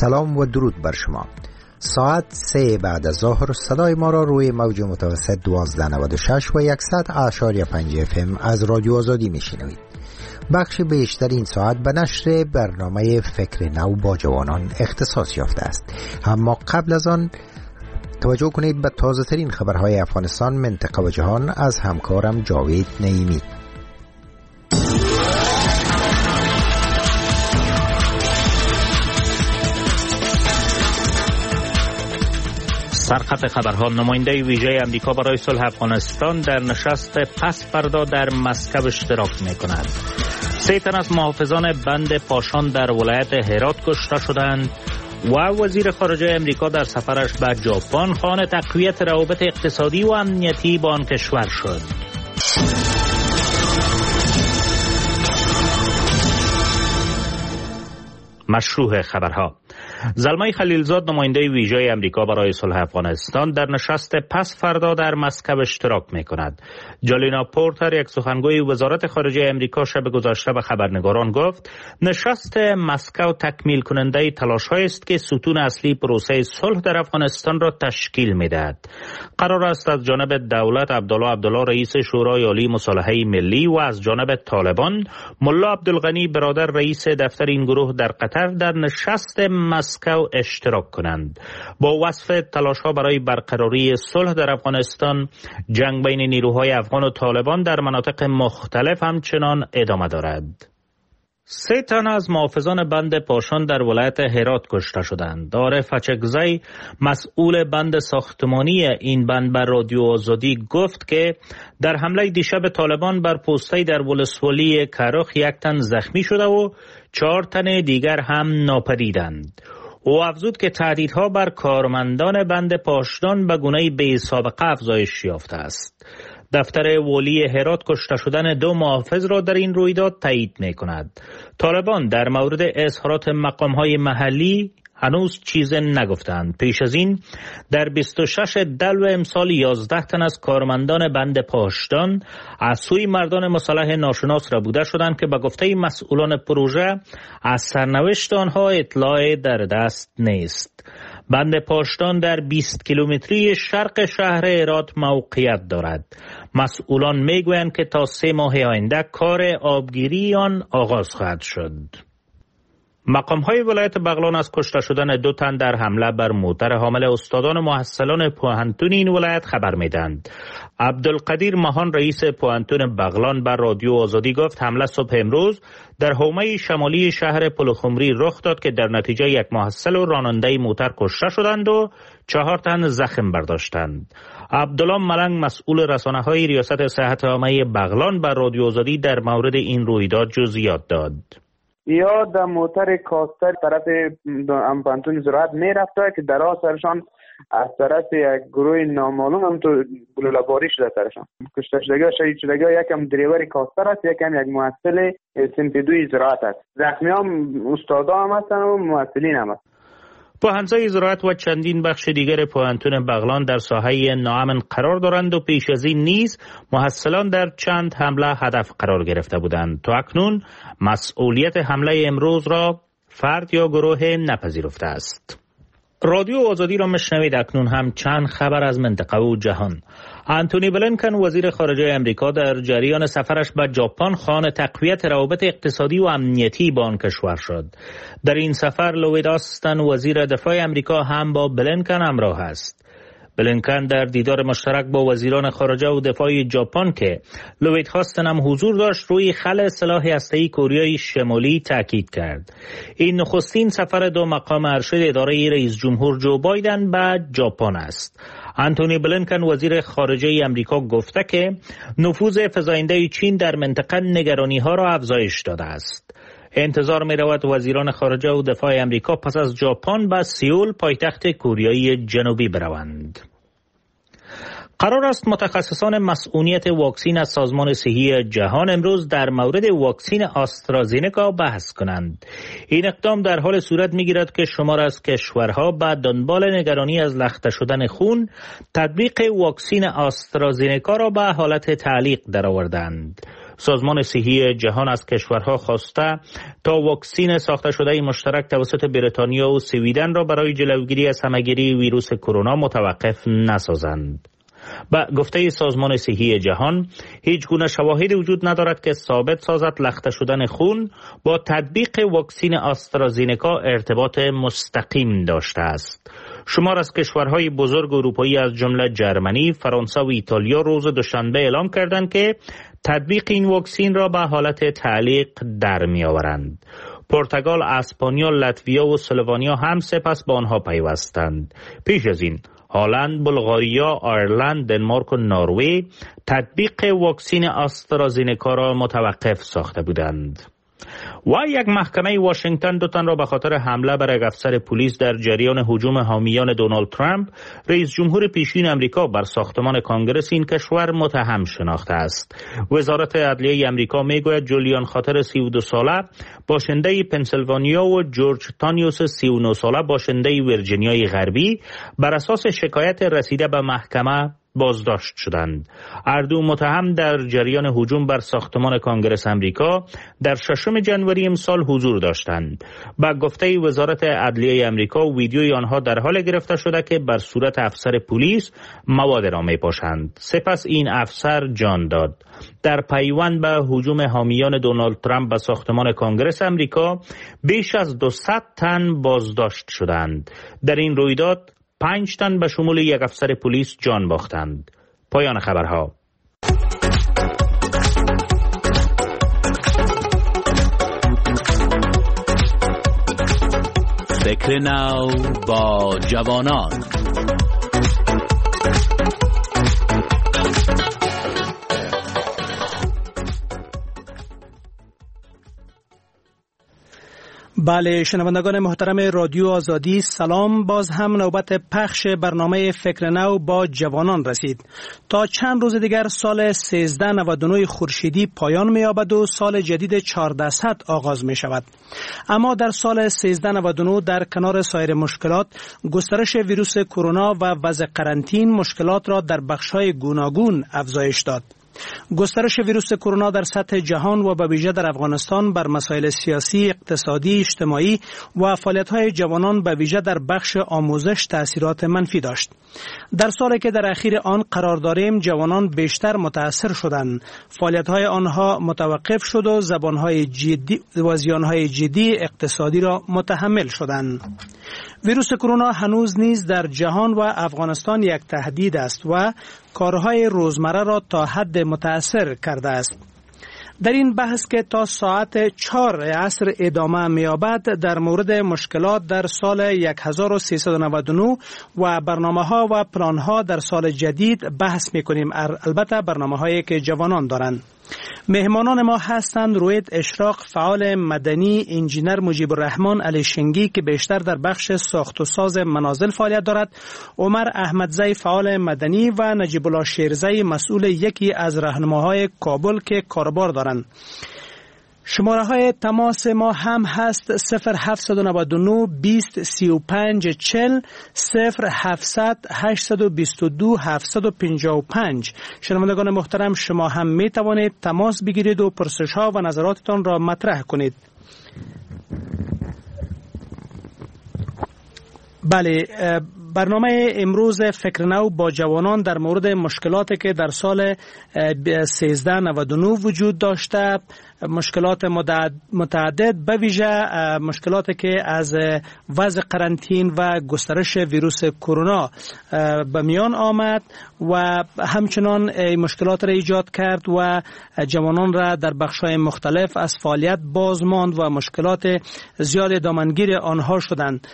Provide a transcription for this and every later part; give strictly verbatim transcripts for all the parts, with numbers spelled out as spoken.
سلام و درود بر شما. ساعت سه بعد از ظهر صدای ما را روی موج متوسط دوازده نود و شش و صد اعشاری پنج اف ام از رادیو آزادی میشنوید. بخش بیشتر این ساعت به نشر برنامه فکر نو با جوانان اختصاص یافته است. اما قبل از آن توجه کنید به تازه ترین خبرهای افغانستان، منطقه و جهان از همکارم جاوید نعیمی. سرخط خبرها: نماینده ویژه امریکا برای صلح افغانستان در نشست پس فردا در مسکو اشتراک می کند. سه تن از محافظان بند پاشان در ولایت هرات کشته شدند و وزیر خارجه امریکا در سفرش به ژاپن خواهان تقویت روابط اقتصادی و امنیتی با آن کشور شد. مشروع خبرها: زلمه خلیلزاد نماینده ویژه امریکا برای صلح افغانستان در نشست پس فردا در مسکو اشتراک می کند. جالینا پورتر، یک سخنگوی وزارت خارجه امریکا، شب گذشته به خبرنگاران گفت نشست مسکو تکمیل کننده تلاش‌هایی است که ستون اصلی پروسه صلح در افغانستان را تشکیل می دهد. قرار است از جانب دولت عبدالله عبدالله رئیس شورای عالی مصالحه ملی و از جانب طالبان ملا عبدالغنی برادر رئیس دفتر این گروه در قطر در نشست مسکو اشتراک کنند. با وصف تلاش‌ها برای برقراری صلح در افغانستان، جنگ بین نیروهای افغان و طالبان در مناطق مختلف همچنان ادامه دارد. سه تن از محافظان بند پاشان در ولایت هرات کشته شدند. عارف اچکزی، مسئول بند ساختمانی این بند، بر رادیو آزادی گفت که در حمله دیشب طالبان بر پستی در ولسوالی کرخ یک تن زخمی شده و چهار تن دیگر هم ناپدیدند. او افزود که تهدیدها بر کارمندان بند پاشدان به گونه بی سابقه افزایش یافته است. دفتر والی هرات کشته شدن دو محافظ را در این رویداد تایید می کند. طالبان در مورد اظهارات مقام‌های محلی هنوز چیز نگفتند. پیش از این در بیست و شش دلو امسال یازده تن از کارمندان بند پاشدان از سوی مردان مسلح ناشناس ربوده شدند که به گفته مسئولان پروژه از سرنوشت آنها اطلاع در دست نیست. بند پاشدان در بیست کیلومتری شرق شهر هرات موقعیت دارد. مسئولان میگویند که تا سه ماه آینده کار آبگیری آن آغاز خواهد شد. مقام‌های ولایت بغلان از کشته شدن دو تن در حمله بر موتر حامل استادان و محصلان پوهنتون این ولایت خبر میدند. عبدالقدیر ماهان، رئیس پوهنتون بغلان، بر رادیو آزادی گفت حمله صبح امروز در حومه شمالی شهر پلخمری رخ داد که در نتیجه یک محصل و راننده موتر کشته شدند و چهار تن زخم برداشتند. عبدالله ملنگ، مسئول رسانه‌های ریاست صحت عامه بغلان، بر رادیو آزادی در مورد این رویداد جزئیات داد. یا در موتر کاستر طرف امپانتون زراعت می رفته که در آن سرشان از طرف یک گروه نامعلوم هم تو گلوله‌باری شده سرشان. کشته شدگی شهید شدگی یکم دریور کاستر است، یکم یک محصل صنف دوی زراعت است. زخمی هم استادا هم هستن و محصلین هم هستن. پوهنځی زراعت و چندین بخش دیگر پوهنتون بغلان در ساحه ناامن قرار دارند و پیش از این نیز محصلان در چند حمله هدف قرار گرفته بودند. تا اکنون مسئولیت حمله امروز را فرد یا گروه نپذیرفته است. رادیو آزادی را مشنوید. اکنون هم چند خبر از منطقه و جهان. آنتونی بلینکن، وزیر خارجه امریکا، در جریان سفرش به ژاپن خواهان تقویت روابط اقتصادی و امنیتی با آن کشور شد. در این سفر لوید آستن، وزیر دفاع امریکا، هم با بلینکن همراه است. بلینکن در دیدار مشترک با وزیران خارجه و دفاع ژاپن که لوید آستن هم حضور داشت، روی خلع سلاح هسته‌ای کره شمالی تاکید کرد. این نخستین سفر دو مقام ارشد اداره رئیس جمهور جو بایدن به ژاپن است. آنتونی بلینکن، وزیر خارجه امریکا، گفته که نفوذ فزاینده چین در منطقه نگرانی‌ها را افزایش داده است. انتظار می رود وزیران خارجه و دفاع امریکا پس از ژاپن به سئول، پایتخت کره جنوبی، بروند. قرار است متخصصان مسئولیت واکسن از سازمان صحی جهان امروز در مورد واکسن آسترازینکا بحث کنند. این اقدام در حال صورت می‌گیرد که شمار از کشورها به دنبال نگرانی از لخته شدن خون تطبیق واکسن آسترازینکا را به حالت تعلیق درآوردند. سازمان صحی جهان از کشورها خواسته تا واکسن ساخته شده مشترک توسط بریتانیا و سویدن را برای جلوگیری از همهگیری ویروس کرونا متوقف نسازند. با گفته سازمان صحی جهان، هیچ گونه شواهدی وجود ندارد که ثابت سازد لخته شدن خون با تطبیق واکسن آسترازینکا ارتباط مستقیم داشته است. شمار از کشورهای بزرگ اروپایی از جمله جرمنی، فرانسه و ایتالیا روز دوشنبه اعلام کردند که تطبیق این واکسن را به حالت تعلیق در می آورند. پرتغال، اسپانیا، لاتویا و اسلوونیا هم سپس به آنها پیوستند. پیش از این هلند، بلغاریا، آیرلند، دنمارک و نروژ تطبیق واکسن آسترازینکا را متوقف ساخته بودند. و یک محکمه واشنگتن دو تن را به خاطر حمله بر یک افسر پلیس در جریان هجوم حامیان دونالد ترامپ، رئیس جمهور پیشین امریکا، بر ساختمان کانگرس این کشور متهم شناخته است. وزارت عدلیه امریکا میگوید جولیان خاطر سی و دو ساله باشنده پنسیلوانیا و جورج تانیوس سی و نه ساله باشنده ویرجینیای غربی بر اساس شکایت رسیده به محکمه بازداشت شدند. هر دو متهم در جریان هجوم بر ساختمان کانگرس امریکا در ششم ژانویه امسال حضور داشتند. با گفته وزارت عدلیه امریکا، ویدیوی آنها در حال گرفته شده که بر صورت افسر پلیس مواد را می‌پاشند. سپس این افسر جان داد. در پیوند به هجوم حامیان دونالد ترامپ به ساختمان کانگرس امریکا، بیش از دویست تن بازداشت شدند. در این رویداد پنج تن به شمول یک افسر پلیس جان باختند. پایان خبرها. فکر نو با جوانان. بله، شنوندگان محترم رادیو آزادی، سلام. باز هم نوبت پخش برنامه فکر نو با جوانان رسید. تا چند روز دیگر سال سیزده نود و نه خورشیدی پایان می‌یابد و سال جدید چهاردهصد آغاز می‌شود. اما در سال سیزده نود و نه در کنار سایر مشکلات، گسترش ویروس کرونا و وضع قرنطین مشکلات را در بخش‌های گوناگون افزایش داد. گسترش ویروس کرونا در سطح جهان و به ویژه در افغانستان بر مسائل سیاسی، اقتصادی، اجتماعی و فعالیت‌های جوانان به ویژه در بخش آموزش تأثیرات منفی داشت. در سالی که در اخیر آن قرار داریم، جوانان بیشتر متأثر شدند. فعالیت‌های آنها متوقف شد و زبان‌های جدی و زیان‌های جدی اقتصادی را متحمل شدند. ویروس کرونا هنوز نیز در جهان و افغانستان یک تهدید است و کارهای روزمره را تا حد متأثر کرده است. در این بحث که تا ساعت چهار عصر ادامه می‌یابد، در مورد مشکلات در سال هزار و سیصد و نود و نه و برنامه‌ها و پلان‌ها در سال جدید بحث می‌کنیم. البته برنامه‌هایی که جوانان دارند. مهمانان ما هستند روید اشراق، فعال مدنی، انجینر مجیب الرحمن علیشنگی که بیشتر در بخش ساخت و ساز منازل فعالیت دارد، عمر احمدزی فعال مدنی و نجیب الله شیرزی مسئول یکی از راهنماهای کابل که کاربار دارند. شماره های تماس ما هم هست صفر هفت نه نه بیست سی و پنج چل، صفر هفتصد هشتصد و بیست و دو هفتصد و پنجاه و پنج. شنوندگان محترم، شما هم می توانید تماس بگیرید و پرسش ها و نظراتتان را مطرح کنید. بله، برنامه امروز فکر نو با جوانان در مورد مشکلاتی که در سال سیزده نود و نه وجود داشته، مشکلات متعدد، به ویژه مشکلاتی که از وضع قرنطین و گسترش ویروس کرونا به میان آمد و همچنان مشکلات را ایجاد کرد و جوانان را در بخش‌های مختلف از فعالیت باز ماند و مشکلات زیاد دامنگیر آنها شدند.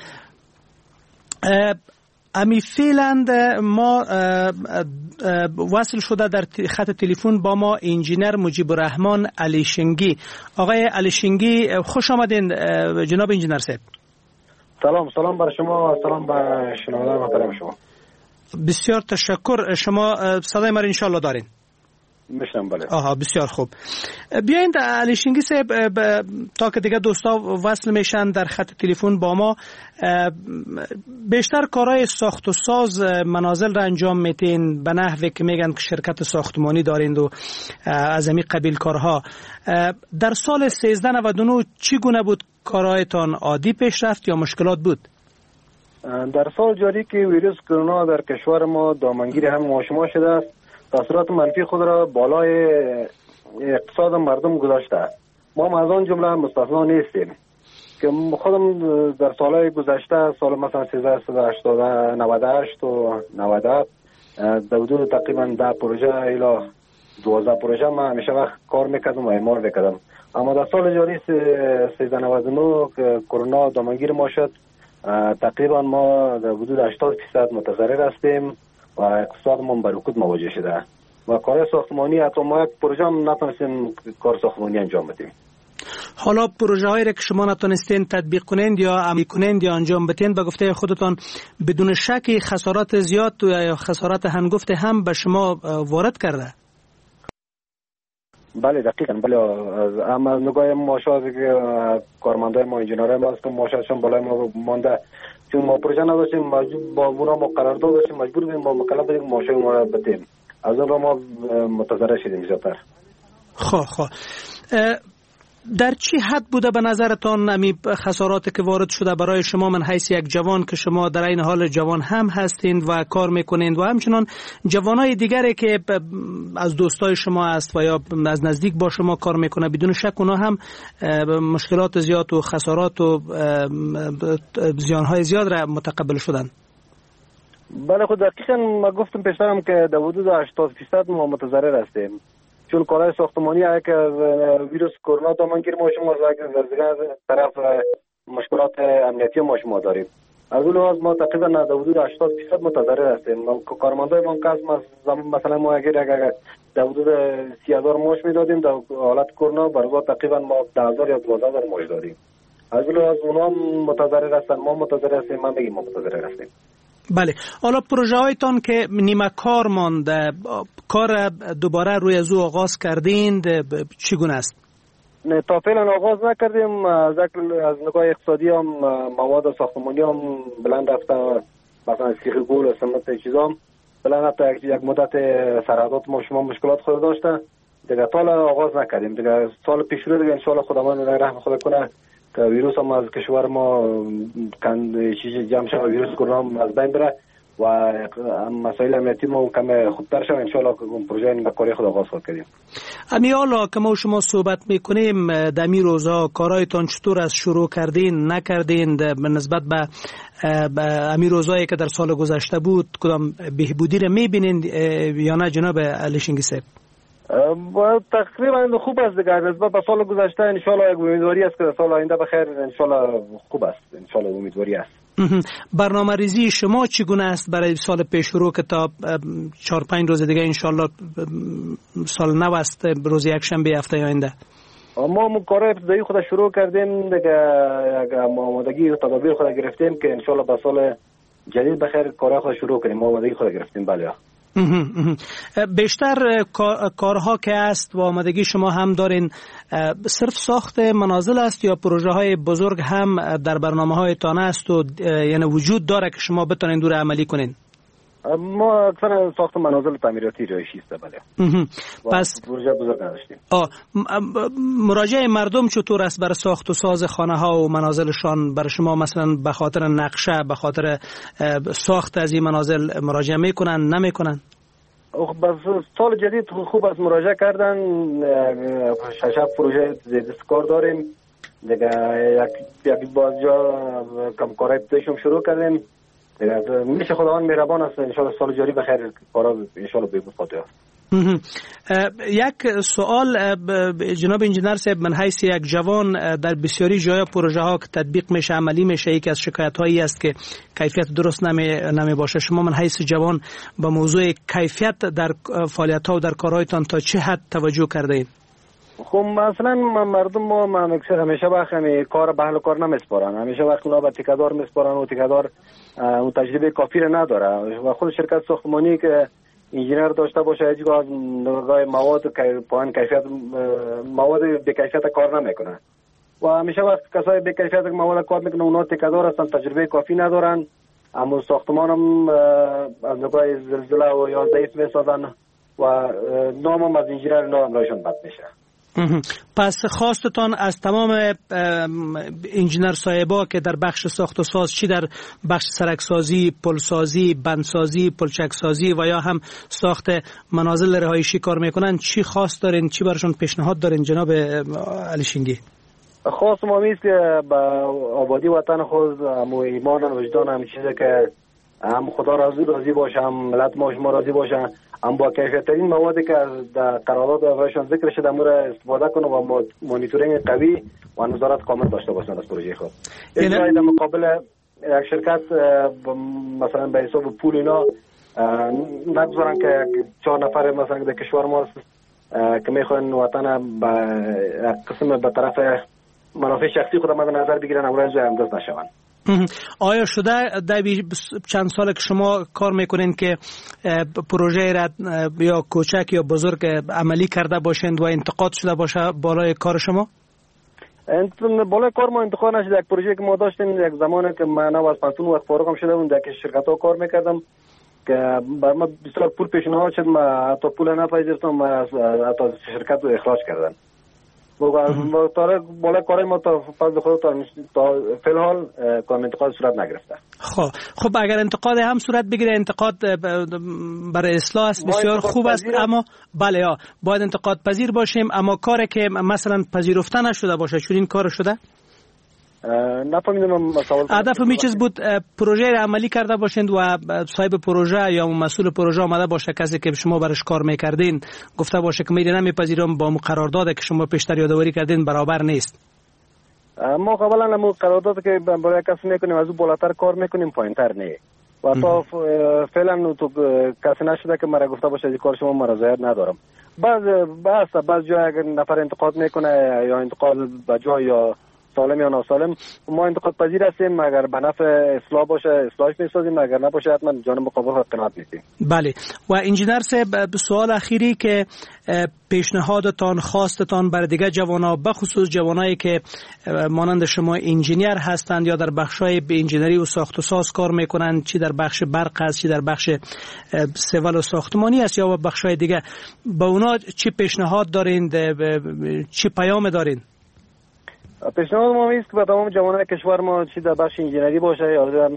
امی فیلند ما وصل شده در خط تلفن با ما انجینر مجیب الرحمن علیشنگی. آقای علیشنگی خوش آمدین جناب انجینر صاحب. سلام سلام بر شما، سلام به شنوندگان محترم شما. بسیار تشکر. شما صدای ما را ان شاء الله دارین؟ میشنم. بله. آها بسیار خوب. بیایید علی شینگی صاحب تا که دیگه دوستا وصل میشن در خط تلفن با ما، بیشتر کارهای ساخت و ساز منازل را انجام میتین به نحوی که میگن که شرکت ساختمانی دارین و از امی قبیل کارها. در سال سیزده نود و نه چی گونه بود کارهایتان؟ عادی پیش رفت یا مشکلات بود؟ در سال جاری که ویروس کرونا در کشور ما دامنگیر هم آشما شده است، تاثیرات منفی خود را بالای اقتصاد مردم گذاشته. ما از آن جمله مستثنا نیستیم که خودم در سالهای گذشته، سال مثلا سیزده هشتاد نود و هشت و نود در حدود تقریبا ده پروژه الی دوازده پروژه ما همیشه وقت کار میکردم و اعمار میکردم. اما در سال جاری سیزده نود و نه که کرونا دامنگیر ما شد، تقریبا ما در حدود هشتاد درصد متضرر هستیم و اقتصادمون به رکود مواجه شده و کار ساختمانی حتی ما یک پروژه هم نتونستیم کار ساختمانی انجام بدیم. حالا پروژه هایی را که شما نتونستین تطبیق کنند یا عملی کنند یا انجام بدین، به گفته خودتان بدون شک خسارات زیاد یا خسارات هنگفت هم به شما وارد کرده؟ بله دقیقاً. بله اما از نگاه معاشات که کارمندای ما انجینرهای ما هستن، معاشاتشون بالای ما مانده، چون ما پروژه نداشتیم مجبور با اونا ما قرارداد داشتیم، مجبور بودیم با مکلف بدیم معاشات ما را بدیم. از اون را ما متضرر شدیم زیادتر. خب خب در چی حد بوده به نظرتان امی خساراتی که وارد شده برای شما من حیث یک جوان که شما در این حال جوان هم هستین و کار میکنین و همچنان جوانای دیگری که از دوستای شما است و یا از نزدیک با شما کار میکنه، بدون شک اونا هم مشکلات زیاد و خسارات و زیانهای زیاد را متقبل شدن؟ بله خود دقیقاً ما گفتم پیشترم که در حدود هشتاد درصد ما متضرر هستیم، چون کارهای ساختمانی که ویروس کرونا دامنگیر ما شما از طرف مشکلات امنیتی ما شما داریم. از اون لحاظ ما تقریبا در حدود هشتاد درصد متضرر هستیم. کارمندای ما که مثلا ما اگر اگر در حدود سی هزار معاش میدادیم، در حالت کرونا برای تقریبا ما ده هزار یا دوازده هزار معاش دادیم. از اون لحاظ اونا متضرر هستن، ما متضرر هستیم، من بگیم ما متضرر هستیم. بله. حالا پروژه هایتان که نیمه کار مانده، کار دوباره روی از او آغاز کردین چگونه است؟ نه تا فعلا آغاز نکردیم. از از نگاه اقتصادی هم مواد ساختمانی هم بلند رفته، مثلا سیخ گل و سمنت چیزا هم بلند رفته. یک مدت سرحدات ما شما مشکلات خود داشته، دیگه تا آغاز نکردیم. دیگه سال پیش رو دیگه ان شاء الله خداوند رحم خدا کنه که ویروس هم از کشور ما کند چیز جمع شد، ویروس کرونا از بین بره و مسائل امنیتی ما کم خوبتر شد، ان شاء الله اون پروژه این کاری خود آغاز کردیم. امی حالا که ما شما صحبت میکنیم در می روزا کارایتان چطور از شروع کردین نکردین به نسبت به امی روزایی که در سال گذشته بود؟ کدام بهبودی را میبینین یا نه جناب علی شینگی صاحب؟ تقریبا خوب است دیگه. نسبت به سال گذشته ان شاء الله امیدواری است که سال آینده بخیر ان شاء الله خوب است. ان شاء الله امیدواری است. برنامه ریزی شما چگونه است برای سال پیش رو که تا چهار پنج روز دیگه ان شاء الله سال نو است، روز یک شنبه هفته آینده؟ ما کارهای ابتدایی خود شروع کردیم دیگه، آمادگی و تدابیر خود گرفتیم که ان شاء الله به سال جدید بخیر کارهای خود شروع کنیم. آمادگی خود گرفتیم. بله. بیشتر کارها که است و آمادگی شما هم دارین صرف ساخت منازل است یا پروژه های بزرگ هم در برنامه های تان است و یعنی وجود داره که شما بتونین دور عملی کنین؟ ما اکثر ساخت منازل تعمیراتی رایشی است. بله. پس پروژه بزرگ نداشتیم. آه مراجعه مردم چطور است برای ساخت و ساز خانه ها و منازلشان؟ برای شما مثلا به خاطر نقشه، به خاطر ساخت از این منازل مراجعه میکنن نمیکنن؟ بس سال جدید خوب است مراجعه کردن. شش پروژه زیاد کار داریم دیگه. یک یک باز جا کم کارهای پیشم شروع کردیم دیگه. میشه خداوند مهربان است، ان شاء الله سال جاری بخیر کارا ان شاء الله بهبود خواهد یافت. یک سوال جناب انجینر صاحب، من حیث یک جوان در بسیاری جای پروژه ها که تطبیق میشه عملی میشه، یکی از شکایت هایی است که کیفیت درست نمی نمی باشه. شما من حیث جوان به موضوع کیفیت در فعالیت ها و در کارهایتان تا چه حد توجه کرده اید؟ خب مثلا مردم ما همیشه وقت همی کار به اهل کار نمیسپارن، همیشه وقت اونا به تیکدار میسپارن و تیکدار اون تجربه کافی رو نداره و خود شرکت ساختمانی که انجینر داشته باشه، هیچ از نگاه مواد پایین کیفیت مواد به کیفیت کار نمیکنه و همیشه وقت کسای به کیفیت مواد کار میکنه اونا تکدار هستن، تجربه کافی ندارن، اما ساختمان هم از نگاه زلزله و یا ضعیف میسازن و نام هم از انجینر نام رایشان بد میشه. پس خواستتان از تمام انجینر صاحبا که در بخش ساخت و ساز، چی در بخش سرکسازی، پلسازی، بندسازی، پلچکسازی و یا هم ساخت منازل رهایشی کار میکنن، چی خواست دارین، چی برشون پیشنهاد دارین جناب علی شینگی؟ خواست ما میست که با آبادی وطن خود هم ایمان و وجدان هم چیزه که هم خدا راضی راضی باشه، هم ملت ما شما راضی باشه، هم با کیفیت ترین موادی که در قرارداد اولشان ذکر شده مورا استفاده کنه و مانیتورینگ قوی و نظارت کامل داشته باشن از پروژه خود. یعنی در مقابل یک شرکت مثلا به حساب پول اینا نگذارن که چهار نفر مثلا در کشور ما که میخوان وطن به قسم به طرف منافع شخصی خود مد نظر بگیرن امروز انداز نشون. آیا شده در چند سال که شما کار میکنین که پروژه را یا کوچک یا بزرگ عملی کرده باشند و انتقاد شده باشه بالای کار شما؟ بالای کار ما انتقاد نشده. یک پروژه که ما داشتیم یک زمانی که من از پانتون وقت فارغم شده بودم در شرکت ها کار میکردم که بر ما بسیار پول پیشنهاد شد، ما حتی پول نپذیرفتم، ما از حتی شرکت رو اخراج کردن. بالای کار ما تا فضل خود تا, تا فی الحال کام انتقاد صورت نگرفته. خب خب اگر انتقاد هم صورت بگیره، انتقاد برای اصلاح است، بسیار خوب است، اما بله ها باید انتقاد پذیر باشیم، اما کاری که مثلا پذیرفته نشده باشه، چون این کار شده نفهمیدم مسائل. هدف می چیز بود پروژه را عملی کرده باشند و صاحب پروژه یا مسئول پروژه آمده باشه، کسی که شما برش کار میکردین گفته باشه که میری نمیپذیرم با قراردادی که شما پیشتر یادآوری کردین برابر نیست. ما قبلا هم قرارداد که برای کسی میکنیم از او بالاتر کار میکنیم پایینتر نه و تا فعلا تو کسی نشده که مرا گفته باشه از کار شما مرضایت ندارم. بعض بعض بعض جای اگر نفر انتقاد میکنه یا انتقاد به جای یا سالم یا ناسالم، ما انتقاد پذیر هستیم، اگر به نفع اصلاح باشه اصلاحش میسازیم، اگر نباشه حتما جانب مقابل قناعت میکنیم. بله. و انجینر صاحب سوال اخیری که پیشنهادتان خواستتان بر دیگه جوانا، بخصوص جوانایی که مانند شما انجینیر هستند یا در بخشای به انجینری و ساخت و ساز کار میکنند، چی در بخش برق است، چی در بخش سیول و ساختمانی است یا بخشای دیگه، به اونا چی پیشنهاد دارین، چی پیام دارین؟ پیشنهاد ما است که به تمام جوانان کشور ما چی در بخش انجینری باشه یا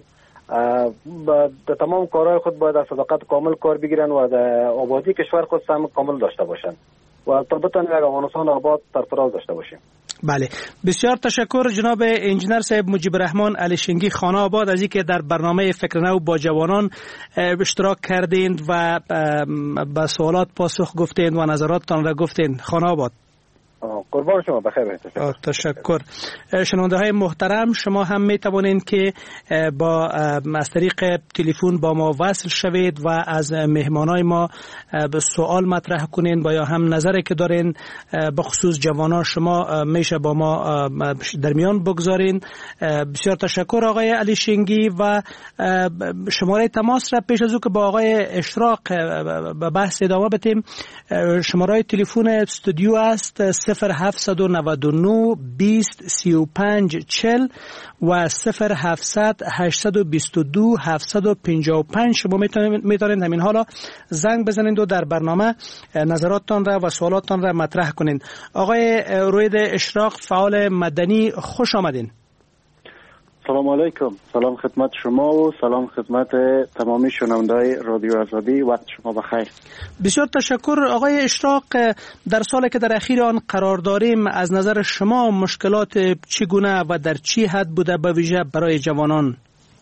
در تمام کارهای خود باید از صداقت کامل کار بگیرن و در آبادی کشور خود سهم کامل داشته باشن و تا بتونیم یک افغانستان آباد سرفراز داشته باشیم. بله، بسیار تشکر جناب انجینر صاحب مجیب الرحمن علی شینگی خانه آباد از اینکه در برنامه فکر نو با جوانان اشتراک کردین و به سوالات پاسخ گفتین و نظراتتان را گفتین. خانه آباد. قربان شما، بخیر. تشکر. تشکر. شنونده های محترم، شما هم می توانید که با از طریق تلفن با ما وصل شوید و از مهمانای ما سوال مطرح کنین و یا هم نظری که دارین به خصوص جوانان شما میشه با ما در میان بگذارین. بسیار تشکر آقای علی شینگی و شماره تماس را پیش از او که با آقای اشراق به بحث ادامه بدیم، شماره تلفن استودیو است صفر هفتصد و نود و نه بیست سی و پنج چهل و صفر هفتصد هشتصد و بیست و دو هفتصد و پنجاه و پنج. شما میتونید همین حالا زنگ بزنید و در برنامه نظراتتان را و سوالاتتان را مطرح کنید. آقای روید اشراق، فعال مدنی، خوش آمدین. سلام علیکم. سلام خدمت شما و سلام خدمت تمامی شنونده‌های رادیو آزادی. وقت شما بخیر. بسیار تشکر آقای اشراق. در سالی که در اخیر آن قرار داریم، از نظر شما مشکلات چگونه و در چی حد بوده به ویژه برای جوانان؟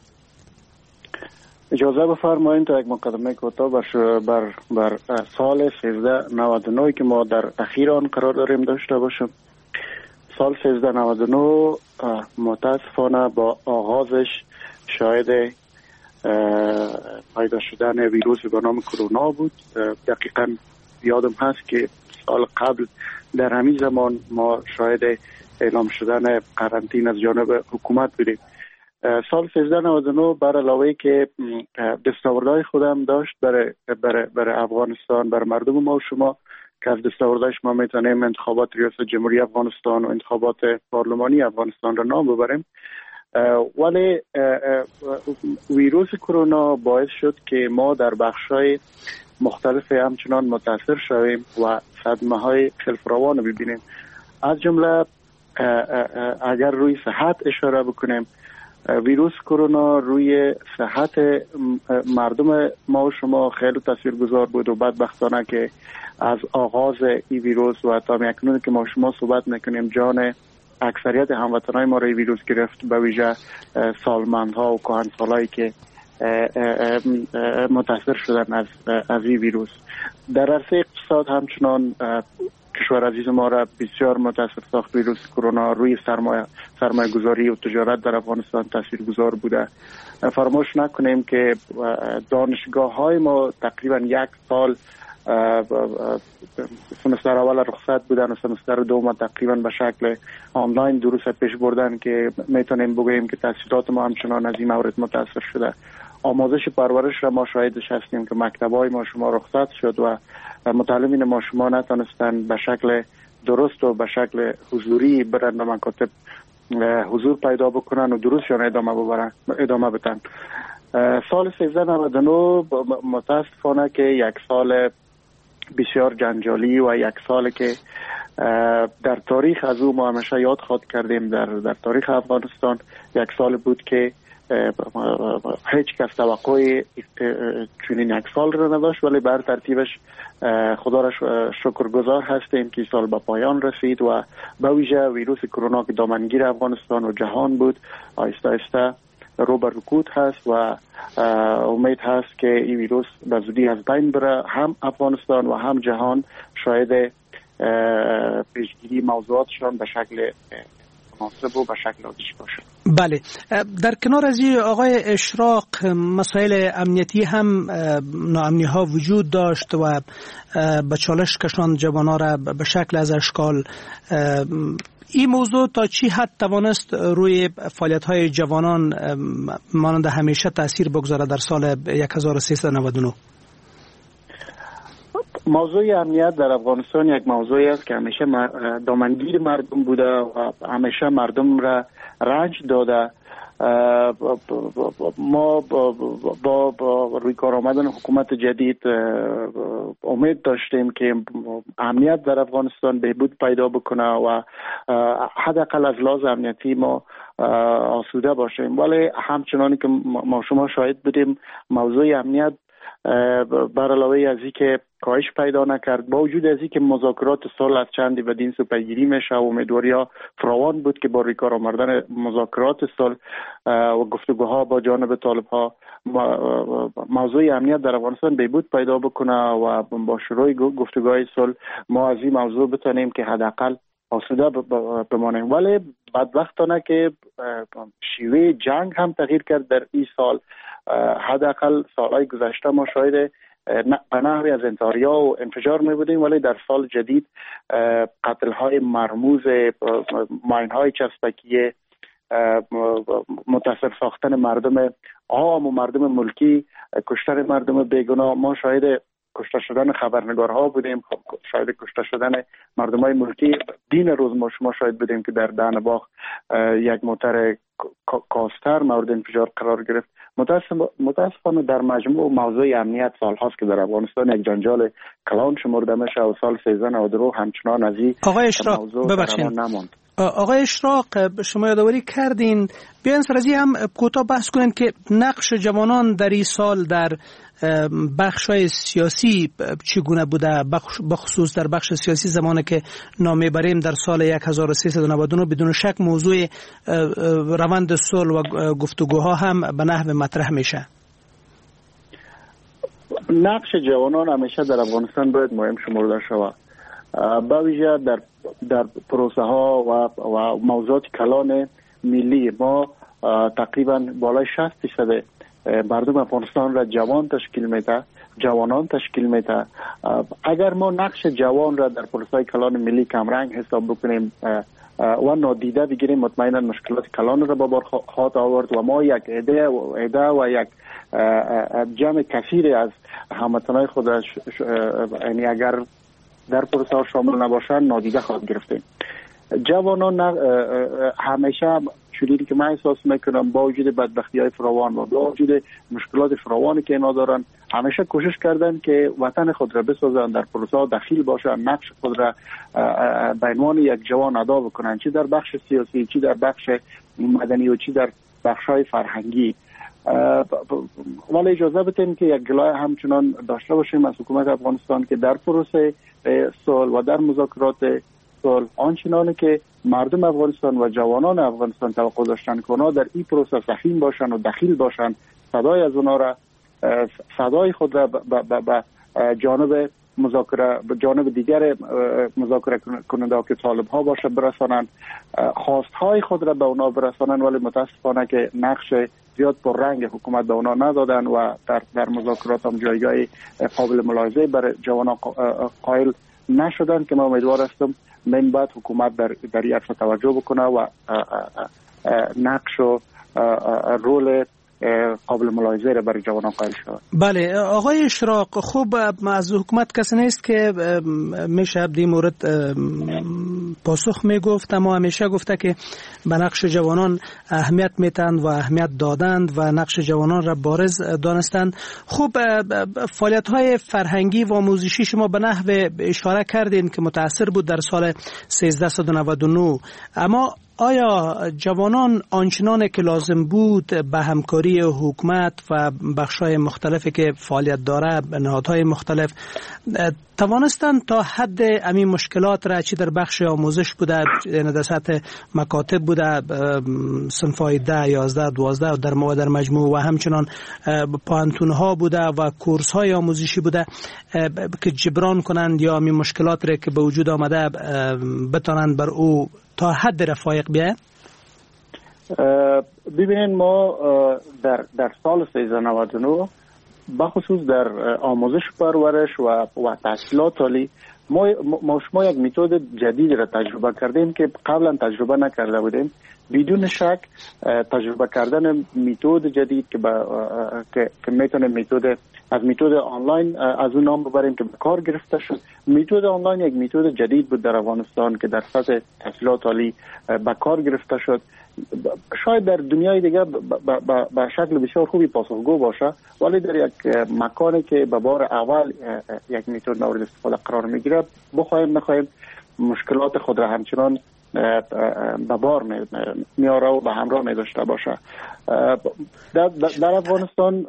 اجازه بفرمایید تا یک مقدمه کوتاه بر بر بر سال سیزده نود و نه که ما در اخیر آن قرار داریم داشته باشیم. سال سیزده نود و نه متاسفانه با آغازش شاید پیدا شدن ویروس به نام کرونا بود. دقیقا یادم هست که سال قبل در همین زمان ما شاید اعلام شدن قرنطینه از جانب حکومت بودیم. سال سیزده نود و نه بر علاوه که دستاوردهای خودم داشت برای برای برای افغانستان، برای مردم ما و شما، که از دستاوردهایش ما میتونیم انتخابات ریاست جمهوری افغانستان و انتخابات پارلمانی افغانستان را نام ببریم. ولی ویروس کرونا باعث شد که ما در بخش‌های مختلف همچنان متاثر شویم و صدمه‌های خلف‌روان رو ببینیم. از جمله اگر روی صحت اشاره بکنیم، ویروس کرونا روی صحت مردم ما و شما خیلی تاثیرگذار بود و بدبختانه که از آغاز این ویروس و تا اکنون که ما شما صحبت میکنیم جان اکثریت هموطنان ما روی ویروس گرفت، به ویژه سالمندها و کهنسالایی که متاثر شدن از از این ویروس. در عرصه اقتصاد همچنان کشور عزیز ما را بسیار متاثر ساخت ویروس کرونا. روی سرمایه سرمایه گذاری و تجارت در افغانستان تاثیرگذار بوده. فراموش نکنیم که دانشگاه های ما تقریبا یک سال سمستر اول رخصت بودن و سمستر دوم تقریبا به شکل آنلاین دروس پیش بردن که میتونیم بگوییم که تاثیرات ما همچنان از این مورد متاثر شده. آموزش پرورش را ما شاهدش هستیم که مکتب‌های ما شما رخصت شد و متعلمین ما شما نتونستن به شکل درست و به شکل حضوری برن به مکاتب حضور پیدا بکنن و دروسشون ادامه ببرن ادامه بدن. سال سیزده نود و نه متاسفانه که یک سال بسیار جنجالی و یک سال که در تاریخ از او ما همیشه یاد خواهد کردیم، در در تاریخ افغانستان یک سال بود که هیچ کس توقع چنین یک سال را نداشت، ولی بر ترتیبش خدا را شکرگزار هستیم که سال به پایان رسید و به ویژه ویروس کرونا که دامنگیر افغانستان و جهان بود آهسته آهسته رو به رکود هست و امید هست که این ویروس به زودی از بین بره. هم افغانستان و هم جهان شاید پیشگیری موضوعاتشان به شکل مناسب و به شکل عادیش باشه. بله، در کنار از این آقای اشراق مسائل امنیتی هم ناامنی ها وجود داشت و به چالش کشاند جوانان را به شکل از اشکال. این موضوع تا چی حد توانست روی فعالیت های جوانان مانند همیشه تاثیر بگذاره در سال هزار و سیصد و نود و نه؟ موضوع امنیت در افغانستان یک موضوعی است که همیشه دامنگیر مردم بوده و همیشه مردم را رنج داده. ما با, با, با روی کار آمدن حکومت جدید امید داشتیم که امنیت در افغانستان بهبود پیدا بکنه و حداقل از لحاظ امنیتی ما آسوده باشیم، ولی همچنانی که ما شما شاهد بودیم موضوع امنیت بر علاوه از این که کاهش پیدا نکرد، با وجود از این که مذاکرات صلح از چندی بدین سو پیگیری میشه و امیدواری‌ها فراوان بود که با روی کار آوردن مذاکرات صلح و گفتگوها با جانب طالب‌ها موضوع امنیت در افغانستان بهبود پیدا بکنه و با شروع گفتگوهای صلح ما از این موضوع بتونیم که حداقل آسوده بمانیم. ولی بدبختانه که شیوه جنگ هم تغییر کرد در این سال. حداقل سالهای گذشته ما شاید به نحوی از انتحاریا و انفجار می بودیم، ولی در سال جدید قتل های مرموز، ماین های چسبکی، متاثر ساختن مردم عام و مردم ملکی، کشتن مردم بیگناه. ما شاید کشته شدن خبرنگارها بودیم، شاید کشته شدن مردم های ملکی. دین روز ما شما شاید بودیم که در دهنباغ یک موتر کاستر مورد انفجار قرار گرفت. متاسفانه در مجموع موضوع امنیت سال هاست که در افغانستان یک جنجال کلان شمرده میشه و سال سیزده نود و نه همچنان از این آقای اشراق ببخشید نماند. آقای اشراق شما یادآوری کردین، بیاین سر از این هم کوتاه بحث کنین که نقش جوانان در این سال در بخش‌های سیاسی چگونه بوده، بخصوص در بخش سیاسی زمانی که نامه بریم در سال هزار و سیصد و نود و نه بدون شک موضوع روند صلح و گفتگوها هم به نحو مطرح میشه. نقش جوانان همیشه در افغانستان باید مهم شمرده شود، با ویژه در در پروسه ها و و موضوعات کلان ملی. ما تقریبا بالای شصت درصد مردم افغانستان را جوان تشکیل میده جوانان تشکیل میده. اگر ما نقش جوان را در پروسه کلان ملی کمرنگ حساب بکنیم و نادیده بگیریم، مطمئنا مشکلات کلان را به بار خواهد آورد و ما یک عده و عده و یک جمع کثیری از هموطنان خود یعنی اگر در پروسه شامل نباشند نادیده خواهد گرفتیم. جوانان همیشه شدیدی که من احساس میکنم با وجود بدبختی‌های فراوان و با وجود مشکلات فراوانی که اینا دارن، همیشه کوشش کردن که وطن خود را بسازن، در پروسه دخیل باشن، نقش خود را به عنوان یک جوان ادا بکنن، چی در بخش سیاسی، چی در بخش مدنی و چی در بخش‌های فرهنگی. ولی اجازه بدین که یک گلایه همچنان داشته باشیم از حکومت افغانستان که در پروسه صلح و در مذاکرات صلح آنچنانی که مردم افغانستان و جوانان افغانستان توقع داشتن که اونا در این پروسه سهیم باشن و دخیل باشن، صدای از اونا را، صدای خود را به جانب مذاکره به جانب دیگر مذاکره کننده که طالب ها باشه برسانند، خواست های خود را به اونا برسانند. ولی متاسفانه که نقش زیاد پررنگ حکومت به اونا ندادن و در در مذاکرات هم جایگاه قابل ملاحظه برای جوانان قائل نشدن که ما امیدوار هستم من بعد حکومت در در این عرصه توجه بکنه و نقش و رول قابل ملاحظه را برای جوانان قائل شود. بله آقای اشراق، خوب از حکومت کسی نیست که میشه در مورد پاسخ میگفت، اما همیشه گفته که به نقش جوانان اهمیت میتند و اهمیت دادند و نقش جوانان را بارز دانستند. خوب فعالیت های فرهنگی و آموزشی شما به نحو اشاره کردین که متأثر بود در سال سیزده نود و نه، اما آیا جوانان آنچنان که لازم بود به همکاری حکومت و بخش‌های مختلفی که فعالیت داره، نهادهای مختلف، توانستند تا حد امی مشکلات را چی در بخش آموزش بوده، یعنی در سطح مکاتب بوده، صنف‌های ده، یازده، دوازده در مواد در مجموع و همچنان پانتون‌ها بوده و کورس‌های آموزشی بوده که جبران کنند یا امی مشکلات را که به وجود آمده بتانند بر او تا حد رفایق بیاید؟ ببینید ما در در سال سیزده نود و نه بخصوص در آموزش پرورش و و تحصیلات عالی ما ما شما یک متد جدید را تجربه کردیم که قبلا تجربه نکرده بودیم. بدون شک تجربه کردن متد جدید که با که, که میتونه متد از متد آنلاین از اون نام ببریم که به کار گرفته شد. متد آنلاین یک متد جدید بود در افغانستان که در سطح تحصیلات عالی به کار گرفته شد. شاید در دنیای دیگه به شکل بسیار خوبی پاسخگو باشه، ولی در یک مکانی که به بار اول یک متد مورد استفاده قرار میگیره، بخوایم نخوایم مشکلات خود را همچنان به بار میاره و به همراه می داشته باشه. در, در افغانستان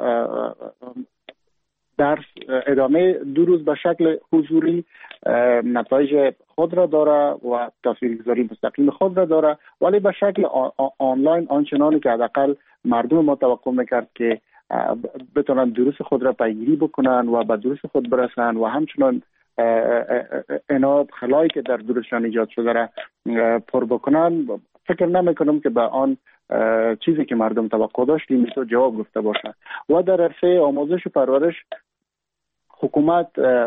در ادامه دو روز به شکل حضوری نتایج خود را داره و تصویرگذاری مستقیم خود را داره، ولی به شکل آنلاین آنچنانی که حداقل مردم ما توقع میکرد که بتونن درست خود را پیگیری بکنن و به درست خود برسن و همچنان اینا خلایی که در دورشان ایجاد شده را پر بکنن، فکر نمی کنم که به آن چیزی که مردم توقع داشت این تو جواب گفته باشه. و در عرصه آموزش و پرورش حکومت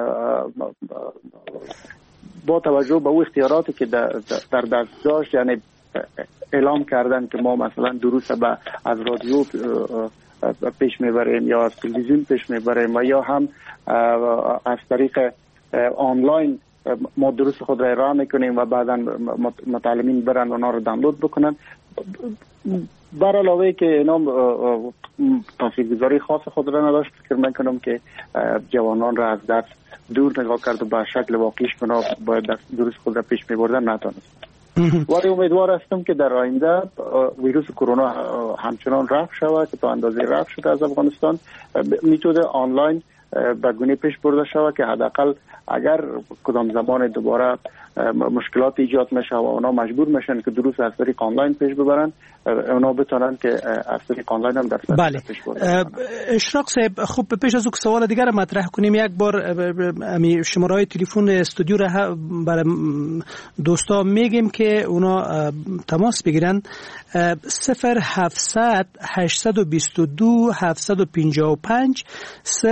با توجه به او اختیاراتی که در دست داشت، یعنی اعلام کردن که ما مثلا دروس به از رادیو پیش میبریم یا از تلویزیون پیش میبریم و یا هم از طریق آنلاین ما دروس خود را ارائه میکنیم و بعدا متعلمین برن و اونا رو دانلود بکنن. بر علاوه که اینا تاثیرگذاری خاص خود را نداشت، فکر میکنم که جوانان را از درس دور نگاه کرد و به شکل واقعیش کنه باید دروس خود را پیش میبردن نتونست. ولی امیدوار هستم که در آینده ویروس کرونا همچنان رفع شود که تا اندازه رفع شده از افغانستان متد آنلاین به گونه پیش برده شود که حداقل اگر کدام زمان دوباره مشکلات ایجاد میشه و اونا مجبور میشن که دروس از طریق آنلاین پیش ببرن، اونا بتونن که از طریق آنلاین هم در بله. پیش ببرن. اشراق صاحب، خب پیش از او سوال دیگر مطرح کنیم، یک بار امی شماره تلفن استودیو را برای دوستا میگیم که اونا تماس بگیرن. صفر هفتصد هشتصد و بیست و دو هفتصد و پنجاه و پنج صفر هفتصد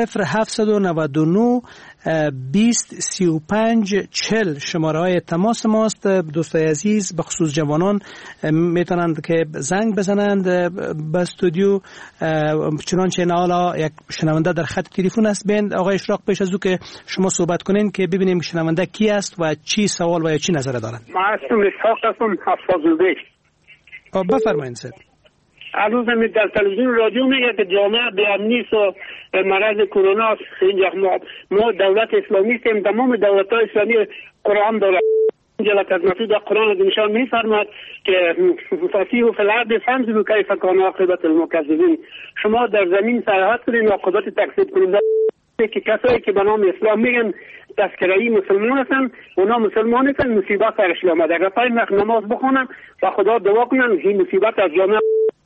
هفت نه نه بیست سی و پنج چهل شماره های تماس ماست. دوستای عزیز به خصوص جوانان میتونند که زنگ بزنند به استودیو. چنانچه حالا یک شنونده در خط تلفن است. بند آقای اشراق پیش از او که شما صحبت کنین که ببینیم شنونده کی است و چی سوال و یا چی نظر دارند. ما هستم اشراق هستم حفاظ‌البیت. بفرمایید سید. هنوز هم در تلویزیون رادیو میگه که جامعه به امنی و مرض کرونا اینجا ما, ما دولت اسلامی هستیم. تمام دولت های اسلامی قرآن داره. جلت از مسعود قرآن نشان می‌فرماید که فسیحوا فی الارض فانظروا کیف کان عاقبة المکذبین. شما در زمین سیاحت کنید و عاقبت تکذیب کننده که کسایی که به نام اسلام میگن تذکره‌ای مسلمان هستن اونا مسلمان هستن مصیبت سرش آمده. اگر پای وقت نماز بخونن و خدا دعا کنن این مصیبت از جامعه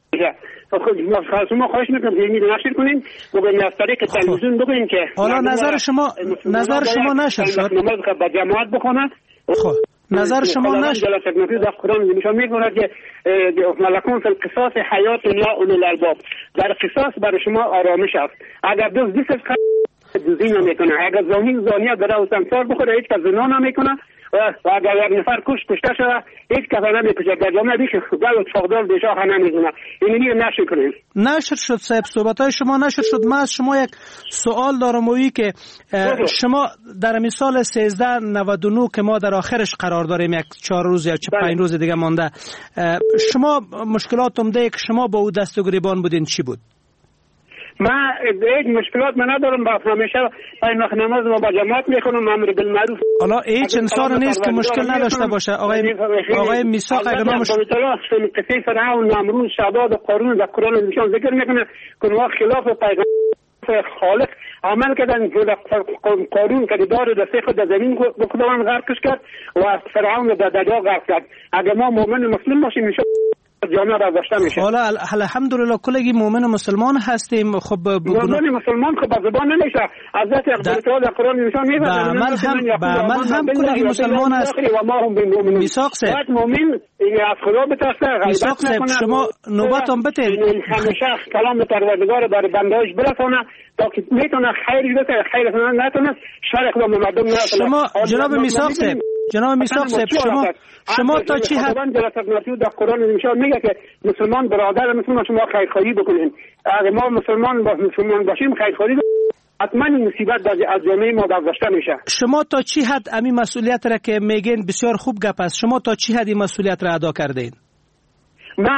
شما خواهش میکنم که این نشر کنین و به از طریق تلویزیون بگوین که حالا نظر شما نظر شما نشر شد نماز با جماعت بخونن. خب نظر شما نشد. در قرآن نشان می‌دهد که ملکون فی القصاص حیات لا اولی الالباب. در قصاص برای شما آرامش است. اگر دوست بیست دوزی نمیکنه، اگر زانی زانیه داره و سمسار بخوره هیچ کس زنا نمیکنه و اگر یک نفر کش کشته شده هیچ کس نمیکشه. در جامعه بیش گل چاقدار دیشا هم نمیزنه. این میره نشر کنیم. نشر شد صاحب، صحبت‌های شما نشر شد. من از شما یک سوال دارم وی که شما در مثال سیزده نود و نه که ما در آخرش قرار داریم یک چهار روز یا پنج روز دیگه مانده، شما مشکلات عمده که شما با او دست و گریبان بودین چی بود؟ من هیچ مشکلات من ندارم. با همیشه پای وقت نماز ما با جماعت میکنم، امر بالمعروف. حالا هیچ انسان نیست که مشکل نداشته باشه. آقای آقای میثاق اگر ما مشکل قصه فرعون و نمرود شداد و قارون در قرآن نشان ذکر میکنه که اونها خلاف پیغمبر خالق عمل کردن. قارون که دار دسته خود در زمین خداوند غرقش کرد و فرعون در دریا غرق کرد. اگر ما مؤمن مسلم باشیم میشه جامعه برداشته میشه. حالا الحمدلله کلگی مؤمن مسلمان هستیم. خب مؤمن مسلمان خب با زبان نمیشه. حضرت اقبال در قرآن نشان میده. به عمل هم به عمل هم کلگی مسلمان است. و ما هم بالمؤمنین. میثاق صاحب مؤمن از خدا بترسه. میثاق صاحب شما نوبتم بتید. همیشه کلام پروردگار بر بندهاش برسونه تا که میتونه خیرش بده، خیر نتونه شر خدا مردم نتونه. شما جناب میثاق صاحب جناب میثاق صاحب شما شما تا چی حد در قرآن نشان میگه که مسلمان برادر مسلمان شما خیرخواهی بکنین. اگر ما مسلمان با مسلمان باشیم خیرخواهی حتما این مصیبت از جامعه ما برداشته میشه. شما تا چی حد امی مسئولیت را که میگین بسیار خوب گپ است، شما تا چی حد این مسئولیت را ادا کردین؟ ما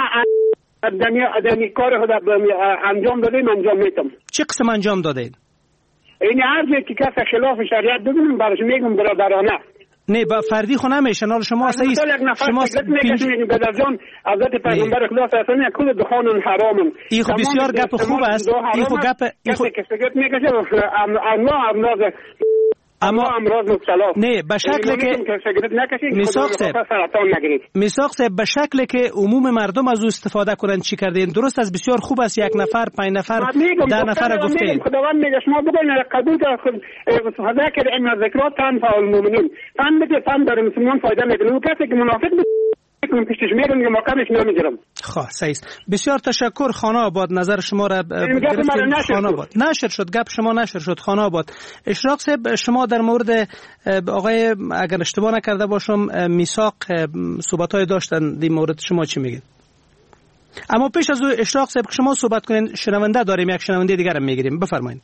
دنی کار خود انجام دادیم، انجام میتم. چه قسم انجام دادین؟ این هر که کس خلاف شریعت ببینیم برایش میگم برادرانه. نه با فردی خو نمیشه. حالا شما اصلا شما میگید بدرجان حضرت پیغمبر خدا صلی الله علیه و کل دخان حرام. این خو بسیار گپ خوب است. این خو گپ این خو سیگارت میکشه اما امراض اما امراض مبتلا. نه به شکلی که سیگارت نکشید میثاق صاحب سرطان نگیرید. میثاق صاحب به شکلی که عموم مردم از او استفاده کنند چی کردین؟ درست است، بسیار خوب است. یک نفر پنج نفر ده نفر گفتین. خداوند میگه شما بگوین قبول کنید ذکر ان ذکرات تنفع المؤمنین. فهم بده فهم در مسلمان فایده میده. اون کسی که منافق من پیشش میرم میگم مقامش نمیگیرم. خب صحیح است. بسیار تشکر. خانه آباد نظر شما را گرفتیم. خانه آباد نشر شد، گپ شما نشر شد. خانه آباد اشراق صاحب شما در مورد آقای اگر اشتباه نکرده باشم میثاق صحبت‌های داشتن در مورد شما چی میگید؟ اما پیش از او اشراق صاحب شما صحبت کنین، شنونده داریم، یک شنونده دیگر هم میگیریم. بفرمایید.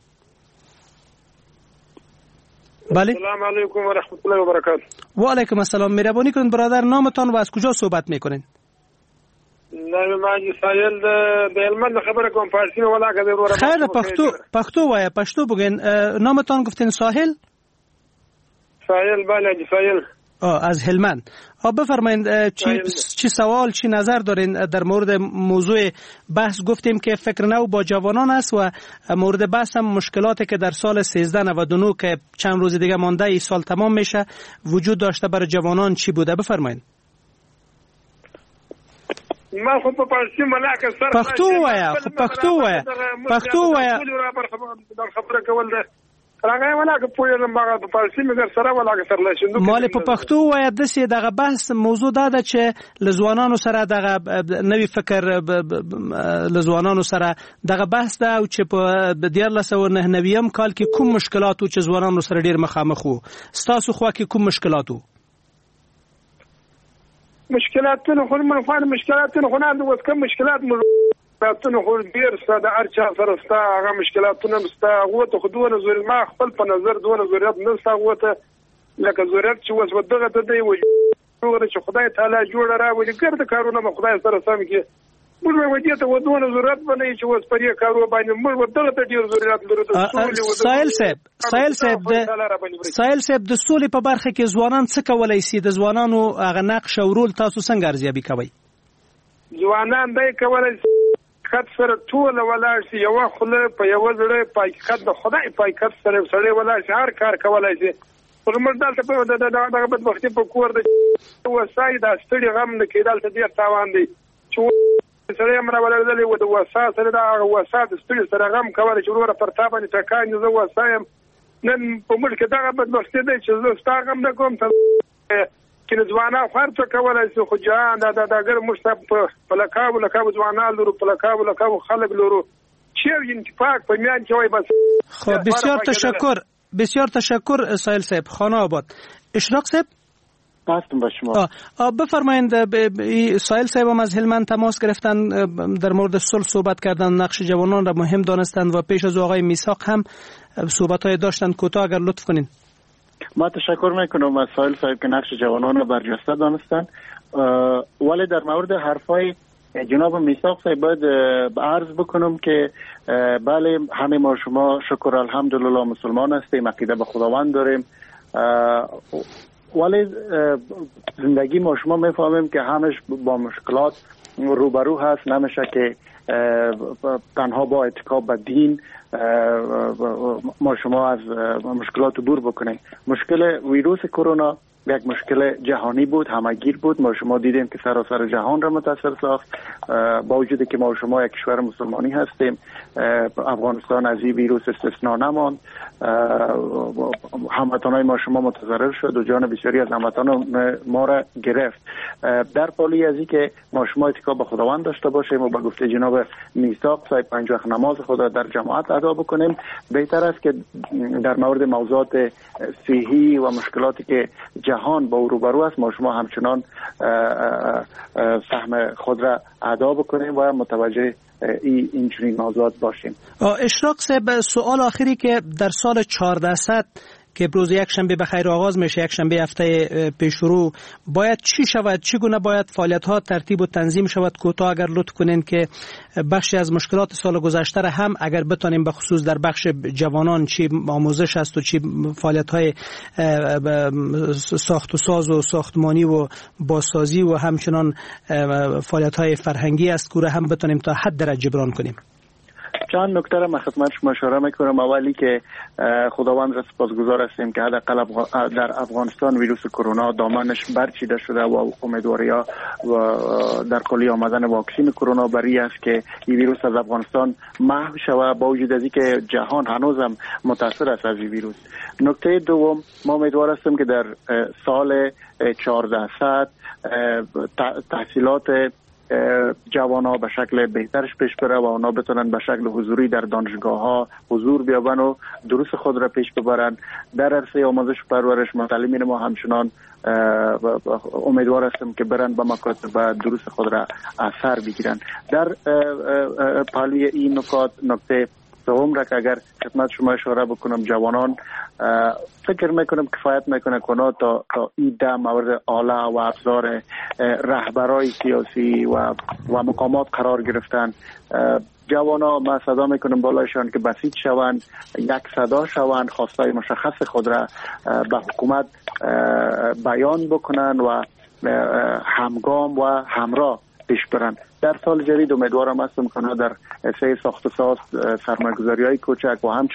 بله. السلام علیکم و رحمت الله و برکاته. و علیکم السلام. مهربانی کنید برادر نامتان و از کجا صحبت میکنین؟ نه ما سایل د هلمند خبره کوم فارسی نه ولا کده ورا. خیر پښتو پښتو وای پښتو بگین. نامتان گفتین ساحل؟ سایل بله سایل. آه از هلمند. آه بفرمایید چی چی سوال چی نظر دارین در مورد موضوع بحث؟ گفتیم که فکر نو با جوانان است و مورد بحث هم مشکلاتی که در سال سیزده نود و نه که چند روز دیگه مانده ای سال تمام میشه وجود داشته برای جوانان چی بوده؟ بفرمایید. ما خو په پارسی ملاک سره پښتو وایا خو پښتو وایا پښتو وایا در خبره کول ده. راغی ولا که پوهېږم هغه په فارسي مې در سره ولا که سرلاشندو مالې په پښتو وایه داسې دغه بحث موضوع دا ده چې له ځوانانو سره دغه نوي فکر له ځوانانو سره دغه بحث ده او چې په دیارلس سوه نهه نوېم کال کې کوم مشکلات و چې ځوانانو سره ډېر مخامخ وو ستاسو خوا کې کوم مشکلات وو مشکلاتونه خو من خو مشکلاتونه خو نه اوس کوم مشکلات مشکلاتونه خو ډېر څه د هر چا سره ستا هغه مشکلاتونه ستا هغو ته خو دونه ضروري ما خپل په نظر دونه ضرورت نه ستا هغو ته لکه ضرورت چې اوس دغه ته دی وجوړه چې خدای تعالی جوړه راولي ګرده کارونه به خدای سره سم کړي موږ به دې ته ودونه ضرورت باندې چې اوس پرې کارو باندې موږ دغه ته ډېر ضرورت لرو. سایل صاحب سایل صاحب د سایل صاحب د سولې په برخه کې ځوانان څه کولای شي د ځوانانو هغه نقش او رول تاسو څنګه ارزیابي کوئ؟ ځوانان دی کولای شي حقیقت سره ټول ولاړ شي یو خوله په یو زړه په حقیقت د خدای په حقیقت سره سره ولاړ شي هر کار کولای شي. پر موږ دلته په دغه بدبختي په کور د وسای د ستړي غم نه کېدل ته ډېر تاوان دی چې سره یې مړه ولرلې و د وسا سره دا وسا د ستړي سره غم کولای چې وروره پر تا باندې ټکان زه وسایم نن په ملک دغه بدبختي دی چې زه ستا غم نه کوم ته چې ځوانان خرڅ کولای شي خو جهان دا د اگر موږ په لکاو لکاو ځوانان لرو په لکاو لکاو خلک لرو چې اتفاق په میان کې وای بس. خب بسیار تشکر بسیار تشکر سایل صاحب. خانه آباد اشراق صاحب پاستم با شما. بفرمایند سایل صاحب هم از هلمند تماس گرفتن در مورد صلح صحبت کردن نقش جوانان را مهم دانستند و پیش از آقای میثاق هم صحبت های داشتند. کوتاه اگر لطف کنین. ما تشکر میکنم از سایل صاحب که نقش جوانان را برجسته دانستند ولی در مورد حرفای جناب میثاق صاحب باید عرض بکنم که بله همه ما شما شکر الحمدلله مسلمان هستیم عقیده به خداوند داریم ولی زندگی ما شما میفهمیم که همش با مشکلات روبرو هست نمیشه که تنها با اتکاب به دین ما شما از مشکلات دور بکنیم. مشکل ویروس کرونا یک مشکل جهانی بود همگیر بود ما شما دیدیم که سراسر جهان را متاثر ساخت با وجودی که ما شما یک کشور مسلمانی هستیم افغانستان از این ویروس استثنا نماند هموطنان ما شما متضرر شد و جان بسیاری از هموطنان ما را گرفت. در پالی از این که ما شما اتکا به خداوند داشته باشیم و به گفته جناب میثاق صاحب پنج وقت نماز خدا در جماعت ادا بکنیم بهتر است که در مورد موضوعات صحی و مشکلاتی که جهان با روبرو است ما شما همچنان سهم خود را ادا بکنیم و متوجه این چنین موضوعات باشیم. اشراق صاحب سوال آخری که در سال چهاردهصد که روز یک شنبه به خیر آغاز میشه یک شنبه هفته پیش رو باید چی شود چگونه باید فعالیت ها ترتیب و تنظیم شود کوتاه اگر لطف کنین که بخشی از مشکلات سال گذشته را هم اگر بتانیم به خصوص در بخش جوانان چی آموزش است و چی فعالیت های ساخت و ساز و ساختمانی و بازسازی و همچنان فعالیت های فرهنگی است که هم بتانیم تا حد را جبران کنیم. چند نکته را من خدمت شما اشاره میکنم. اولی که خداوند را سپاسگزار هستیم که حداقل در افغانستان ویروس کرونا دامنش برچیده شده و امیدواریا و در کلی آمدن واکسن کرونا بری است که این ویروس از افغانستان محو شود با وجود از اینکه جهان هنوزم متاثر است از این ویروس. نکته دوم ما امیدوار هستیم که در سال چهاردهصد تحصیلات جوانا به شکل بهترش پیش بره و اونا بتونن به شکل حضوری در دانشگاه ها حضور بیابن و دروس خود را پیش ببرن. در عرصه آموزش پرورش متعلمین ما همچنان امیدوار هستم که برن به مکاتب دروس خود را اثر بگیرن. در پالی این نکات نکته دوم را که اگر خدمت شما اشاره بکنم جوانان فکر میکنم کفایت میکنه کنه تا تا ایده مورد آله و ابزار رهبرای سیاسی و و مقامات قرار گرفتن. جوانا ما صدا میکنم بالایشان که بسیط شوند یک صدا شوند خواستای مشخص خود را به حکومت بیان بکنن و همگام و همراه پیش برن. در سال جدید امیدوارم هستم که در سه ساخت و ساز سرمایه‌گذاری‌های کوچک و همچنان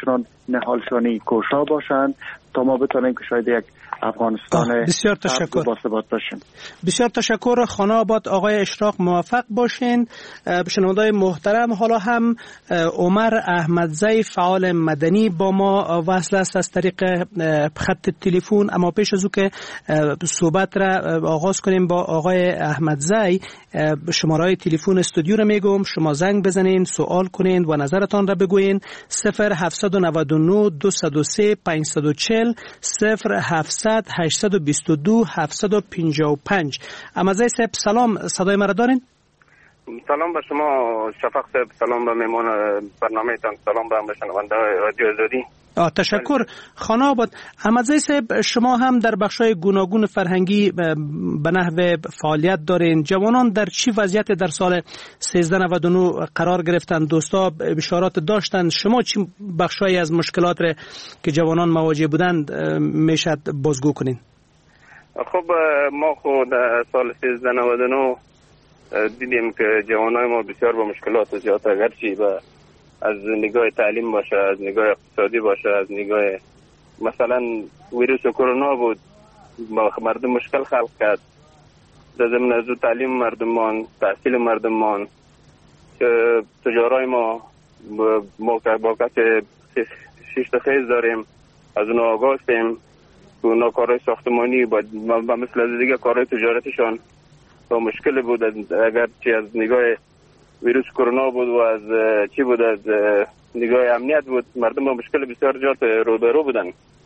نهالشانی کوشا باشند تا ما بتونیم که شاید یک افغانستان بسیار تشکر با ثبات باشیم. بسیار تشکر. خانه آباد آقای اشراق موفق باشین. شنوندگان محترم، حالا هم عمر احمدزی فعال مدنی با ما وصل است از طریق خط تلفن، اما پیش از او که صحبت را آغاز کنیم با آقای احمدزی، شماره تلفن استودیو را میگم، شما زنگ بزنین، سوال کنین و نظرتان را بگوین. صفر هفت نه نه دو صفر سه پنج چهار صفر صفر هفتصد هشتصد و بیست و دو هفتصد و پنجاه و پنج. احمدزی صاحب سلام، صدای مرا دارین؟ سلام به شما شفق صاحب، سلام به مهمان برنامه تان، سلام به شنونده رادیو آزادی. تشکر. خانه آباد احمدزی صاحب، شما هم در بخشای گوناگون فرهنگی به نحو فعالیت دارین. جوانان در چی وضعیت در سال سیزده نود و نه قرار گرفتن؟ دوستا اشارات داشتن، شما چی بخشای از مشکلات را که جوانان مواجه بودند میشد بازگو کنین؟ خب ما خود سال سیزده نود و نه دیدیم که جوانای ما بسیار با مشکلات زیاد، اگرچه به از نگاه تعلیم باشه، از نگاه اقتصادی باشه، از نگاه مثلا ویروس کرونا بود مردم مشکل خلق کرد. در ضمن از تعلیم مردمان، تحصیل مردمان، تجارای ما ما با کسی شیشت خیز داریم، از اون آگاهیم که اونا کارهای ساختمانی با مثل از دیگه کارهای تجارتشان با مشکل بود، اگر چی از نگاه ویروس کرونا بود و از چی بود از نگاه امنیت بود، مردم با مشکل بسیار زیاد روبرو بودن.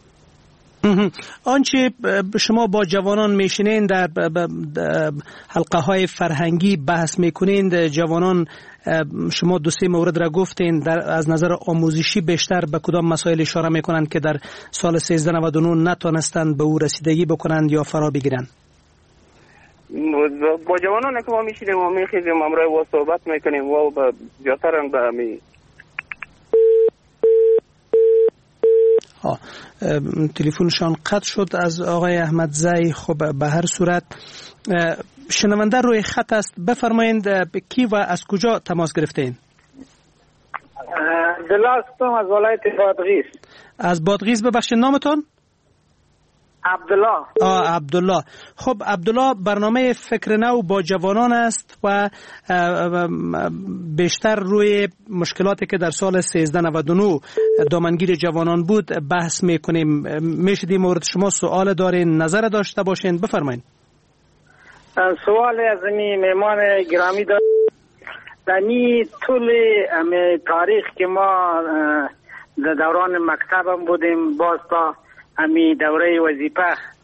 آنچه شما با جوانان میشینین در حلقه های فرهنگی بحث میکنین، جوانان شما دو سه مورد را گفتین، در از نظر آموزشی بیشتر به کدام مسائل اشاره میکنند که در سال سیزده نود و نه نتونستند به او رسیدگی بکنند یا فرا بگیرند؟ با جوانان که ما میشینیم و میخیزیم امروز و صحبت میکنیم و زیادتر به می تلفنشان قطع شد از آقای احمدزی. خب به هر صورت شنونده روی خط است، بفرمایید کی و از کجا تماس گرفتین؟ دلاستم از ولایت بادغیس. از بادغیس، ببخشید نامتون؟ عبدالله. آه عبدالله. خب عبدالله، برنامه فکر نو با جوانان است و بیشتر روی مشکلاتی که در سال سیزده نود و نه دامنگیر جوانان بود بحث میکنیم. میشدی مورد شما سوال دارین، نظر داشته باشین، بفرمایید. سوال از می مهمان گرامی دارم. دمی طول تاریخ که ما در دوران مکتبم بودیم باز تا امی دوره وظیفه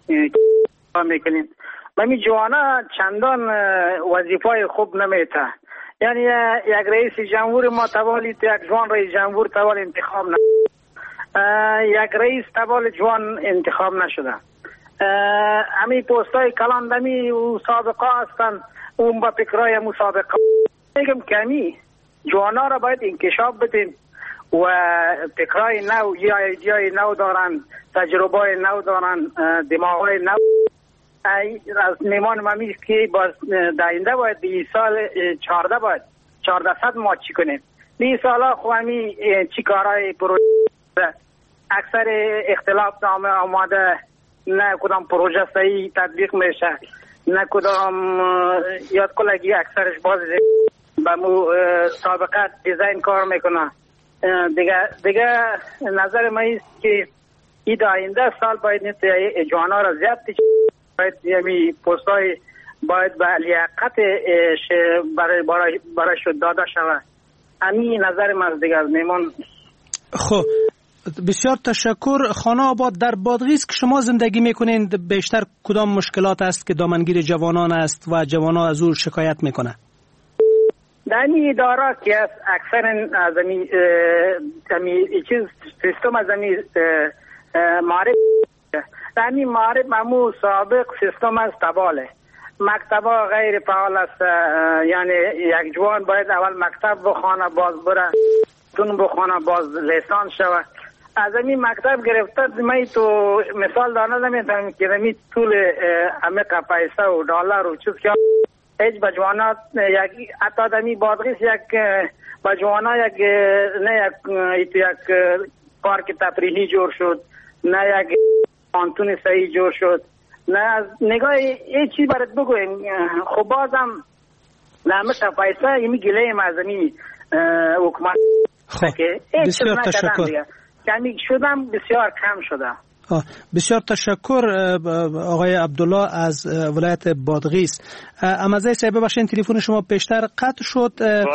میکنیم، امی جوانا چندان وظیفه خوب نمیته. یعنی یک رئیس جمهور ما توالی یک جوان رئیس جمهور توالی انتخاب نشده، یک رئیس توالی جوان انتخاب نشده. امی پوستای کلان دمی و سابقه هستن، اون با فکرای مسابقه میگم کمی جوانا را باید انکشاف بدیم و فکرای نو یا ایدیای نو دارن، تجربه نو دارن، دماغای نو. از میمان ممیست که باز داینده باید بی سال چارده باید چارده صد ما چی کنیم. بی سالا خواهمی چی کارهای پروژه اکثر اختلاف نامه آماده، نه کدام پروژه صحیح تطبیق میشه، نه کدام یاد کلگی اکثرش باز به مو سابقه دیزاین کار میکنه. دیگه دیگه نظر ما است که این آینده سال باید نیست جوانا را زیاد باید یعنی پستای باید به لیاقت برای برای برای شد داده شود. همین نظر ما دیگه از میمون. خب بسیار تشکر. خانه آباد، در بادغیس که شما زندگی میکنین بیشتر کدام مشکلات است که دامنگیر جوانان است و جوانان از او شکایت میکنه؟ در این اداره که اکثر از این چیز سیستم از این معرف در این معرف ممو سابق سیستم از تباله مکتبا غیر فعال است. یعنی یک جوان باید اول مکتب بخوانه باز بره تون بخوانه باز لیسان شود. از این مکتب گرفته من تو مثال دانه نمیتونم که می طول عمیق پیسه و دلار و چیز که هیچ بجوانات یک حتی دمی بادغیس یک بجوانا یک نه یک یک پارک تفریحی جور شد، نه یک پانتون صحیح جور شد، نه از نگاه هیچ چیز برات بگویم. خب بازم نامه پیسه ایمی گله مازنی حکومت که بسیار تشکر. کمی شدم بسیار کم شدم. بسیار تشکر آقای عبدالله از ولایت بادغیس. امازه صاحب ببخشید تلفن شما پیشتر قطع شد.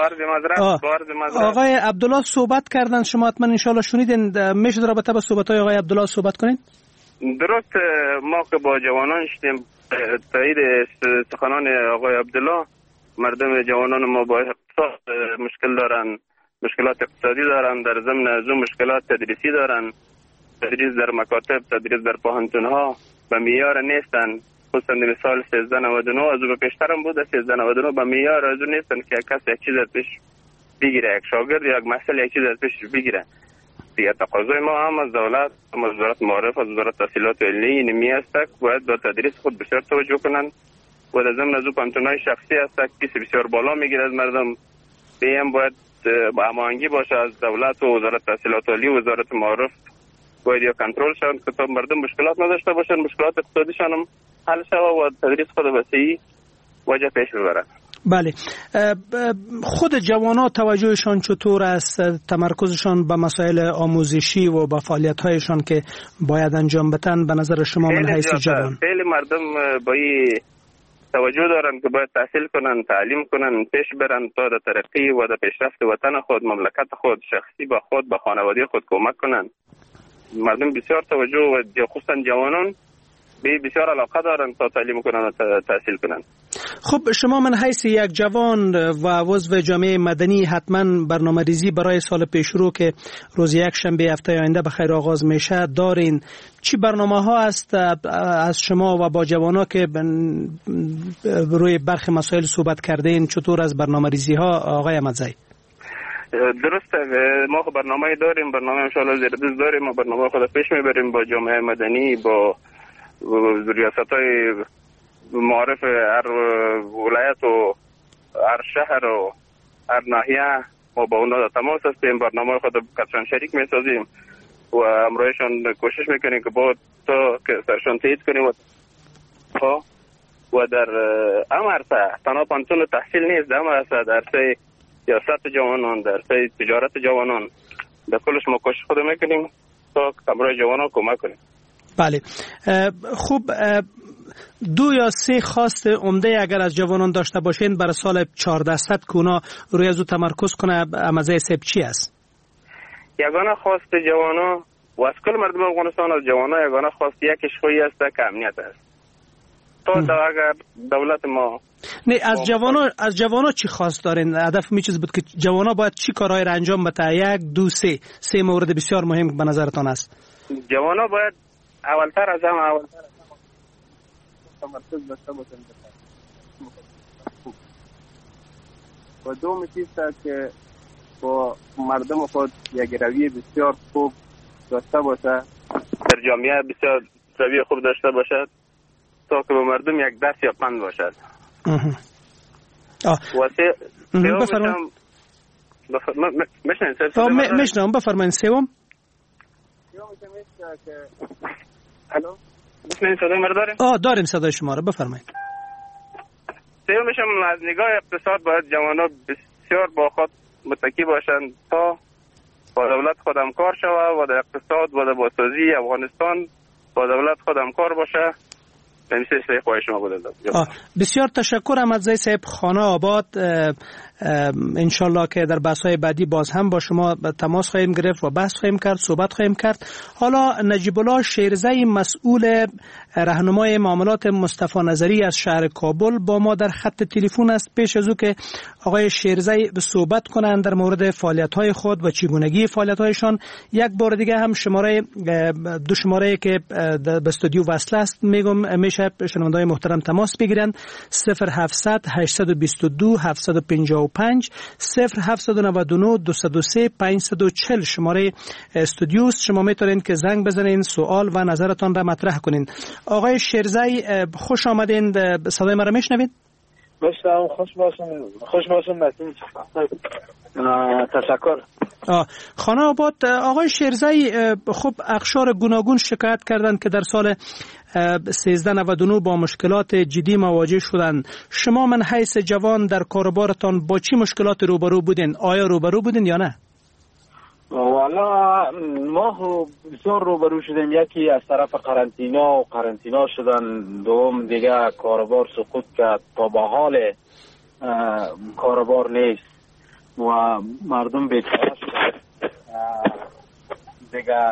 آقای عبدالله صحبت کردن، شما حتما ان شاء الله شنیدین. میشه در رابطه با صحبت های آقای عبدالله صحبت کنین؟ درست، ما که با جوانان شدیم تایید سخنان آقای عبدالله. مردم جوانان ما با اقتصاد مشکل دارن، مشکلات اقتصادی دارن، در ضمن از اون مشکلات تدریسی دارن. تدریس در مکاتب، تدریس در پوهنتون ها به معیار نیستن. خصوصا در سال سیزده نود و نه از اون پیشترم بود، سیزده نود و نه به معیار از اون نیستن که کس یک چیز از پیش بگیره، یک شاگرد یک محصل یک چیز از پیش بگیره. دیگه تقاضای ما هم از دولت، هم از وزارت معارف، از وزارت تحصیلات عالی نمی است که باید به تدریس خود بسیار توجه کنن و در ضمن از اون پانتونای شخصی است که کسی بسیار بالا میگیره از مردم. بیم باید با هماهنگی باشه از دولت و وزارت تحصیلات عالی و وزارت معارف، باید یا کنترل شون که تا مردم مشکلات نداشته باشن، مشکلات اقتصادیشان هم حل شود و تدریس خود به صحیح وجه پیش ببرن. بله، خود جوانان توجهشان چطور است؟ تمرکزشان به مسائل آموزشی و به فعالیت‌هایشان که باید انجام بدن به نظر شما من حیث جوان؟ خیلی مردم با این توجه دارن که باید تحصیل کنن، تعلیم کنن، پیش برن تا در ترقی و در پیشرفت وطن خود، مملکت خود، شخصی با خود، با خانواده خود کمک کنن. مردم بسیار توجه و خصوصا جوانان به بسیار علاقه دارن تا تعلیم کنن و تحصیل کنن. خب شما من حیث یک جوان و عضو جامعه مدنی حتما برنامه‌ریزی برای سال پیشرو که روز یک شنبه هفته آینده به خیر آغاز میشه دارین. چی برنامه ها است از شما و با جوانا که روی برخی مسائل صحبت کردین؟ چطور از برنامه‌ریزی ها آقای احمدزی؟ درسته، ما خب برنامه داریم، برنامه انشاءالله زیردست داریم، ما برنامه خود پیش میبریم با جامعه مدنی، با ریاست های معارف هر ولایت و هر شهر و هر ناحیه. ما با اونا تماس هستیم، برنامه خود قطعا شریک میسازیم و امرویشان کوشش میکنیم که با تا که سرشان تایید کنیم و و در امرسه تنها پانتون تحصیل نیست، در امرسه در سه سیاست جوانان، در سه تجارت جوانان، در کلش ما کوشش خود میکنیم تا امروی جوانان کمک کنیم. بله، خوب، دو یا سه خواست عمده اگر از جوانان داشته باشین برای سال چهاردهصد که اونا روی از او تمرکز کنه، امازه سب چی است؟ یگانه خواست جوانان و از کل مردم افغانستان از جوانان یگانه خواست یکیش خویی است که امنیت است. تا اگر دولت ما نه از جوانا از جوانا چی خواست دارین؟ هدف می چیز بود که جوانا باید چی کارهای را انجام بده؟ یک دو سه سه مورد بسیار مهم به نظرتان است. جوانا باید اولتر از هم اولتر از هم تمرکز داشته باشن و دوم چیز که با مردم خود یک رویه بسیار خوب داشته باشه، در جامعه بسیار رویه خوب داشته باشد تا که به مردم یک درس یا پند باشد. و سه بفرمایید. بفرمایید. میشنم، بفرمایید. سوم الو میشنید صدای ما داریم؟ آه داریم صدای شما رو، بفرمایید. سومش هم از نگاه اقتصاد باید جوانا بسیار با خود متکی باشند تا با دولت خود همکار شود و در اقتصاد و در بازسازی افغانستان با دولت خود همکار باشه. نمیشه خواهش شما بوده. بسیار تشکر احمدزی صاحب، خانه آباد. انشالله که در بحث‌های بعدی باز هم با شما تماس خواهیم گرفت و بحث خواهیم کرد، صحبت خواهیم کرد. حالا نجیب الله شیرزی مسئول راهنمای معاملات مصطفی نظری از شهر کابل با ما در خط تلفن است. پیش از او که آقای شیرزی صحبت کنند در مورد فعالیت‌های خود و چگونگی فعالیت‌هایشان، یک بار دیگه هم شماره دو شماره که به استودیو وصل است میگم میشه شنونده‌های محترم تماس بگیرند: صفر هفتصد هشتصد و بیست و دو هفتصد و پنجاه و پنج، صفر هفتصد و نود و نه دویست و سه پانصد و چهل شماره استودیو است. شما میتونید که زنگ بزنین، سوال و نظرتان را مطرح کنین. آقای شیرزی خوش آمدین، صدای ما را میشنوید؟ بسیار خوش باشین، خوش باشین. تشکر. خانه آباد، آقای شیرزی، خب اقشار گوناگون شکایت کردند که در سال سیزده نود و نه با مشکلات جدی مواجه شدند. شما من حیث جوان در کاربارتان با چی مشکلات روبرو بودین؟ آیا روبرو بودین یا نه؟ والا ما بسیار روبرو شدیم. یکی از طرف قرنطینه و قرنطینه شدن، دوم دیگه کاربار سقوط کرد تا با حال کاربار نیست و مردم بیچاره شدن دیگه.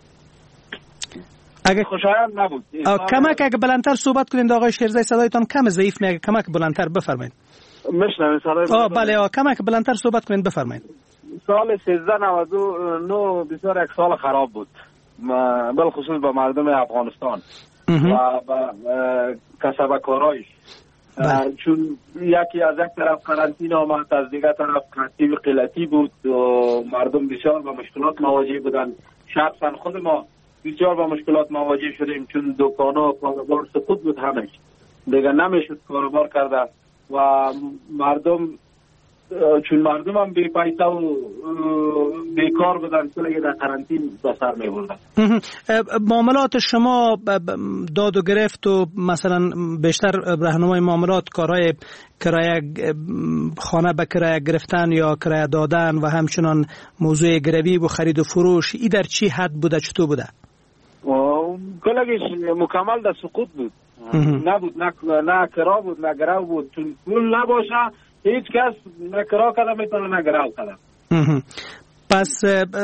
اگه خوشایند نبود. کمک اگه بلندتر صحبت کنید آقای شیرزی، صدایتان کم ضعیف میگه. کمک بلندتر بفرمایید. میشنوید صدای؟ آه بله، آه کمک بلندتر صحبت کنید بفرمایید. سال سیزده نود و نه بسیار یک سال خراب بود، بالخصوص با مردم افغانستان و کسب کارایش، چون یکی از یک طرف قرنطینه آمد، از دیگر طرف ترتیب قلتی بود و مردم بسیار با مشکلات مواجه بودند. شخصا خود ما بسیار با مشکلات مواجه شدیم، چون دکان‌ها و کاروبار سقوط بود، همش دیگه نمیشد کاروبار کرده و مردم، چون مردم هم بی پیسه و بیکار بودن، کلی در قرنطین به سر می بردن. معاملات شما داد و گرفت و مثلا بیشتر راهنمای معاملات کارهای کرایه خانه به کرایه گرفتن یا کرایه دادن و همچنان موضوع گروی و خرید و فروش، ای در چی حد بوده، چطور بوده؟ کلگیش مکمل در سقوط بود. نبود، نه نه کرا بود نه گرو بود، چون پول نباشه هیچ کس نه کرا کنه میتونه نه گرو کنه. پس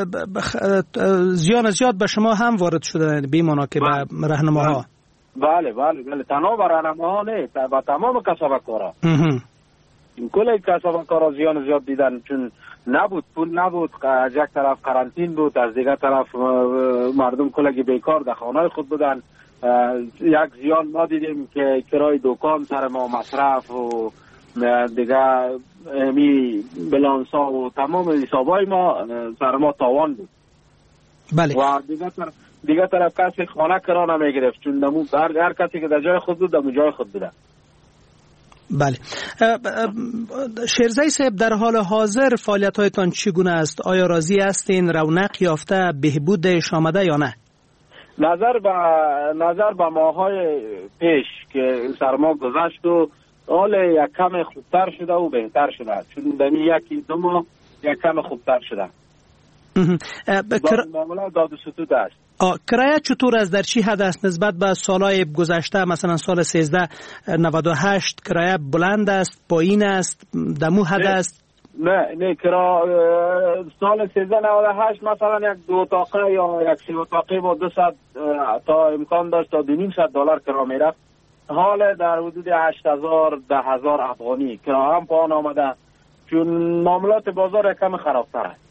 زیان زیاد به شما هم وارد شده بیمانا که به راهنماها؟ بله بله بله، تنها به راهنماها نه، با تمام کسب کارا. کل کسب کارا زیان زیاد دیدن، چون نبود، پول نبود، از یک طرف قرنطین بود، از دیگر طرف مردم کلگی بیکار در خانه خود بودن. یک زیان ما دیدیم که کرای دکان سر ما، مصرف و دیگه می بلانسا و تمام حسابای ما سر ما تاوان بود. بله. و دیگه طرف دیگه طرف کسی خانه کرا نمیگرفت، چون نمو هر هر کسی که در جای خود بود در جای خود بوده. بله. شیرزی صاحب، در حال حاضر فعالیت‌هایتان چگونه است؟ آیا راضی هستین؟ رونق یافته؟ بهبودش آمده یا نه؟ نظر به نظر به ماهای پیش که سرما گذشت و حال یک کم خوبتر شده و بهتر شده، چون دمی یکی دو ماه یک کم خوبتر شده. معمولا داد و ستود است. کرایه چطور است؟ در چی حد است نسبت به سالهای گذشته؟ مثلا سال سیزده نود و هشت کرایه بلند است، پایین است، دمو حد است؟ نه نه، کرا سال سیزده نود و هشت مثلا یک دو اتاقه یا یک سه اتاقه با دو صد تا امکان داشت تا دو نیم صد دلار کرا میرفت. حال در حدود هشت هزار ده هزار افغانی کرا هم پایان آمده، چون معاملات بازار کم خرابتر است.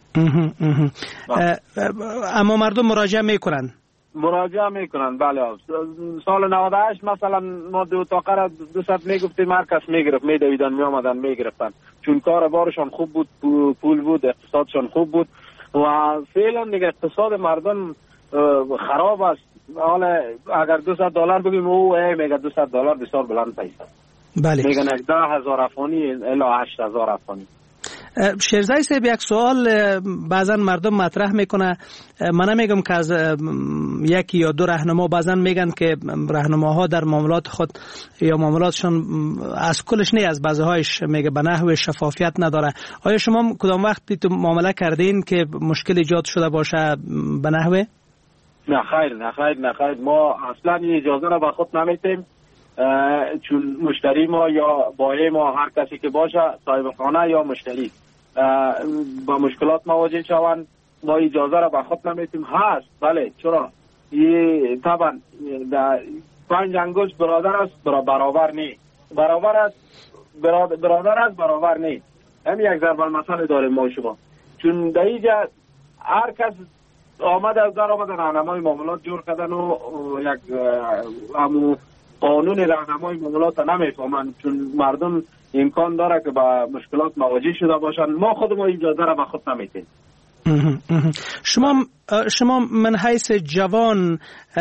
اما مردم مراجعه میکنن مراجعه میکنن بله. سال نود و هشت مثلا ما دو اتاقه را دو صد میگفتیم، هر کس میگرفت، میدویدن میامدن میگرفتن، چون کار بارشان خوب بود، پول بود، اقتصادشان خوب بود. و فعلا دیگه اقتصاد مردم خراب است. حالا اگر دو صد دلار بگیم او میگه دو صد دلار بسیار بلند پیسه. بله. میگن ده هزار افغانی الا هشت هزار افغانی. شیرزی صاحب، یک سوال بعضا مردم مطرح میکنه، من نمیگم که از یکی یا دو راهنما، بعضا میگن که راهنماها در معاملات خود یا معاملاتشون از کلش نه، از بعضی‌هایش میگه به نحو شفافیت نداره. آیا شما کدام وقتی تو معامله کردین که مشکل ایجاد شده باشه به نحوه؟ نه خیر نه خیر نه خیر، ما اصلا این اجازه را به خود نمیتیم، چون مشتری ما یا بایع ما هر کسی که باشه، صاحب خانه یا مشتری با مشکلات مواجه شوند، ما اجازه را به خود نمیتیم. هست بله، چرا؟ یه طبعا پنج انگشت برادر است برابر نی، برابر است برادر است برابر نی. همین یک ضرب المثل داریم ما شما، چون در اینجا هر کس آمد از در آمد راهنمای معاملات جور کردن و یک همو قانون راهنمای معاملات نمیفهمن، چون مردم امکان داره که با مشکلات مواجه شده باشن. ما خود ما اجازه را به خود نمیتیم. شما شما من حیث جوان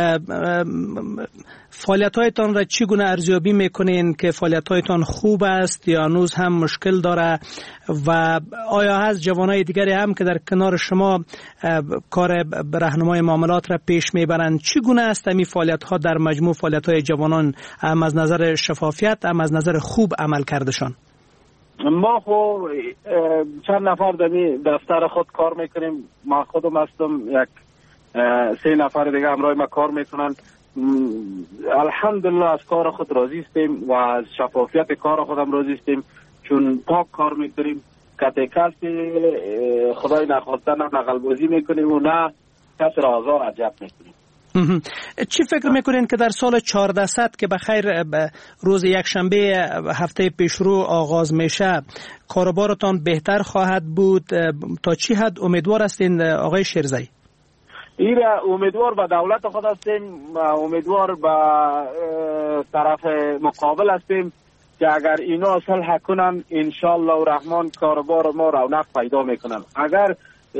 فعالیت‌هایتان را چگونه ارزیابی میکنین که فعالیت‌هایتان خوب است یا هنوز هم مشکل داره و آیا از جوانای دیگری هم که در کنار شما کار راهنمای معاملات را پیش میبرند چگونه است این فعالیت‌ها در مجموع فعالیت‌های جوانان هم از نظر شفافیت هم از نظر خوب عمل کردشان؟ ما خو چند نفر در دفتر خود کار میکنیم. ما خودم هستم، یک سه نفر دیگه همراه ما کار میکنن. الحمدلله از کار خود راضی هستیم و از شفافیت کار خودم راضی هستیم، چون پاک کار میکنیم. کته کسی خدای نخواسته نه نقل‌بازی میکنیم و نه کسی را آزار عجب میکنیم. چی فکر میکنین که در سال چهاردهصد که بخیر روز یک شنبه هفته پیشرو آغاز میشه کاروبارتان بهتر خواهد بود؟ تا چی حد امیدوار هستین آقای شیرزی؟ ایره امیدوار به دولت خود هستیم، امیدوار به طرف مقابل هستیم که اگر اینا صلح کنن انشالله و رحمان کاروبار ما رونق پیدا میکنن. اگر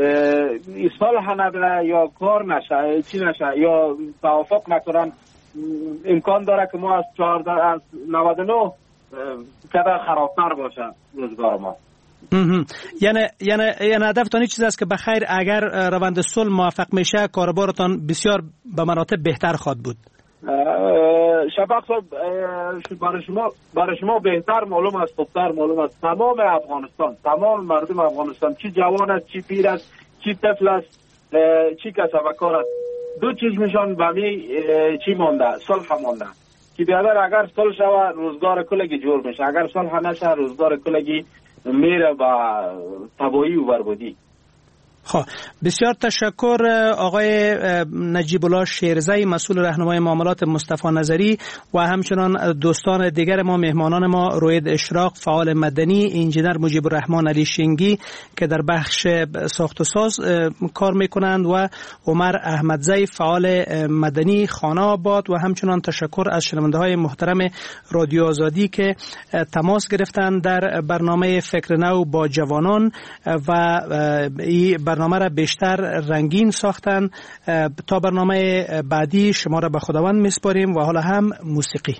صلح نبره یا کار نشه چی نشه یا توافق نکنن امکان داره که ما از چهارده از نود و نه کده خرابتر باشه روزگار ما. یعنی یعنی یعنی هدفتان این چیز است که بخیر اگر روند صلح موفق میشه کاروبارتان بسیار به مراتب بهتر خواهد بود. شفاق صاحب برای شما برای شما بهتر معلوم است، خوبتر معلوم است. تمام افغانستان، تمام مردم افغانستان، چی جوان است، چی پیر است، چی طفل است، چی کسبکار است، دو چیز میشان به می چی مونده؟ صلح مونده که بیادر اگر صلح شود روزگار کلگی جور میشه، اگر صلح نشه روزگار کلگی میره با تباهی و بربادی. خب بسیار تشکر آقای نجیب الله شیرزی مسئول راهنمای معاملات مصطفی نظری و همچنان دوستان دیگر ما مهمانان ما روید اشراق فعال مدنی، انجینر مجیب الرحمن علی شینگی که در بخش ساخت و ساز کار میکنند و عمر احمدزی فعال مدنی خانه آباد و همچنان تشکر از شنونده های محترم رادیو آزادی که تماس گرفتند در برنامه فکر نو با جوانان و این برنامه را بیشتر رنگین ساختن. تا برنامه بعدی شما را به خداوند میسپاریم و حالا هم موسیقی.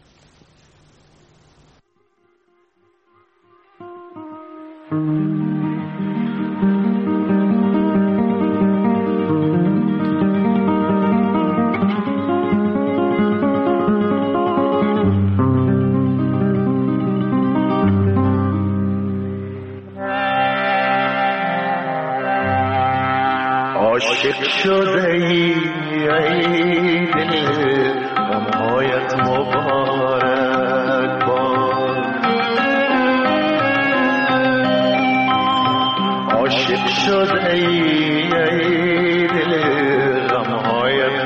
عاشق شده ای ای دل غمهایت مبارک باد، عاشق شده ای ای دل غمهایت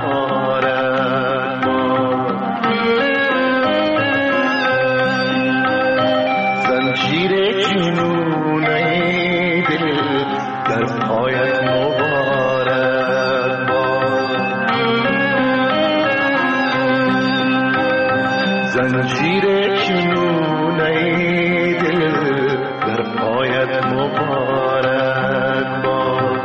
مبارک باد، زنجیر جنون ای دل در پایت مبارک باد، زنجیر جنون ای دل در پایت مبارک باد.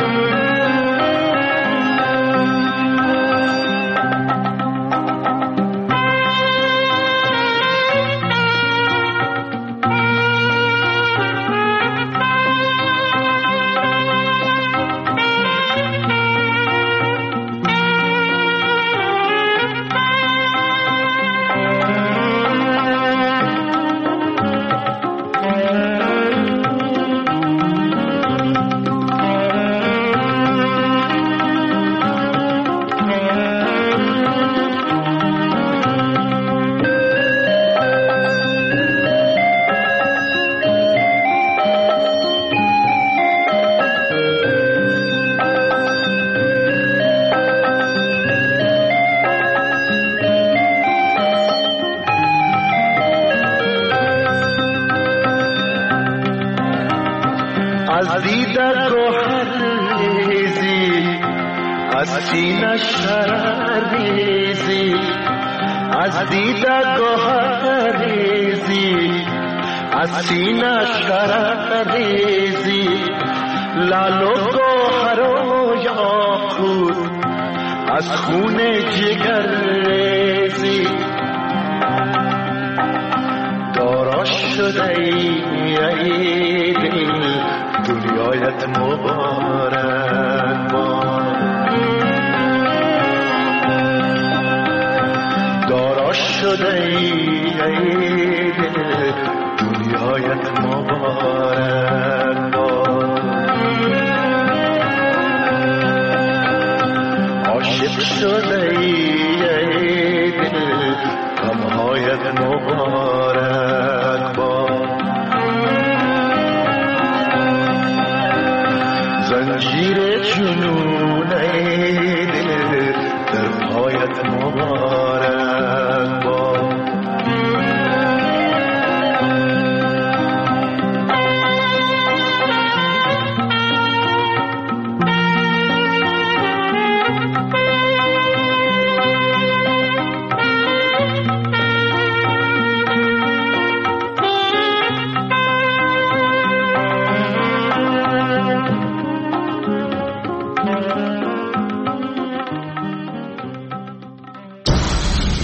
از دیده گوهر ریزی، از سینه شرر ریزی، از دیده گوهر ریزی، از سینه شرر ریزی، لال و گوهر و یاقوت از خون جگر ریزی دارا شده ای دل دنیایت مبارک باد دارا شده ای دل دنیایت مبارک باد عاشق شده ای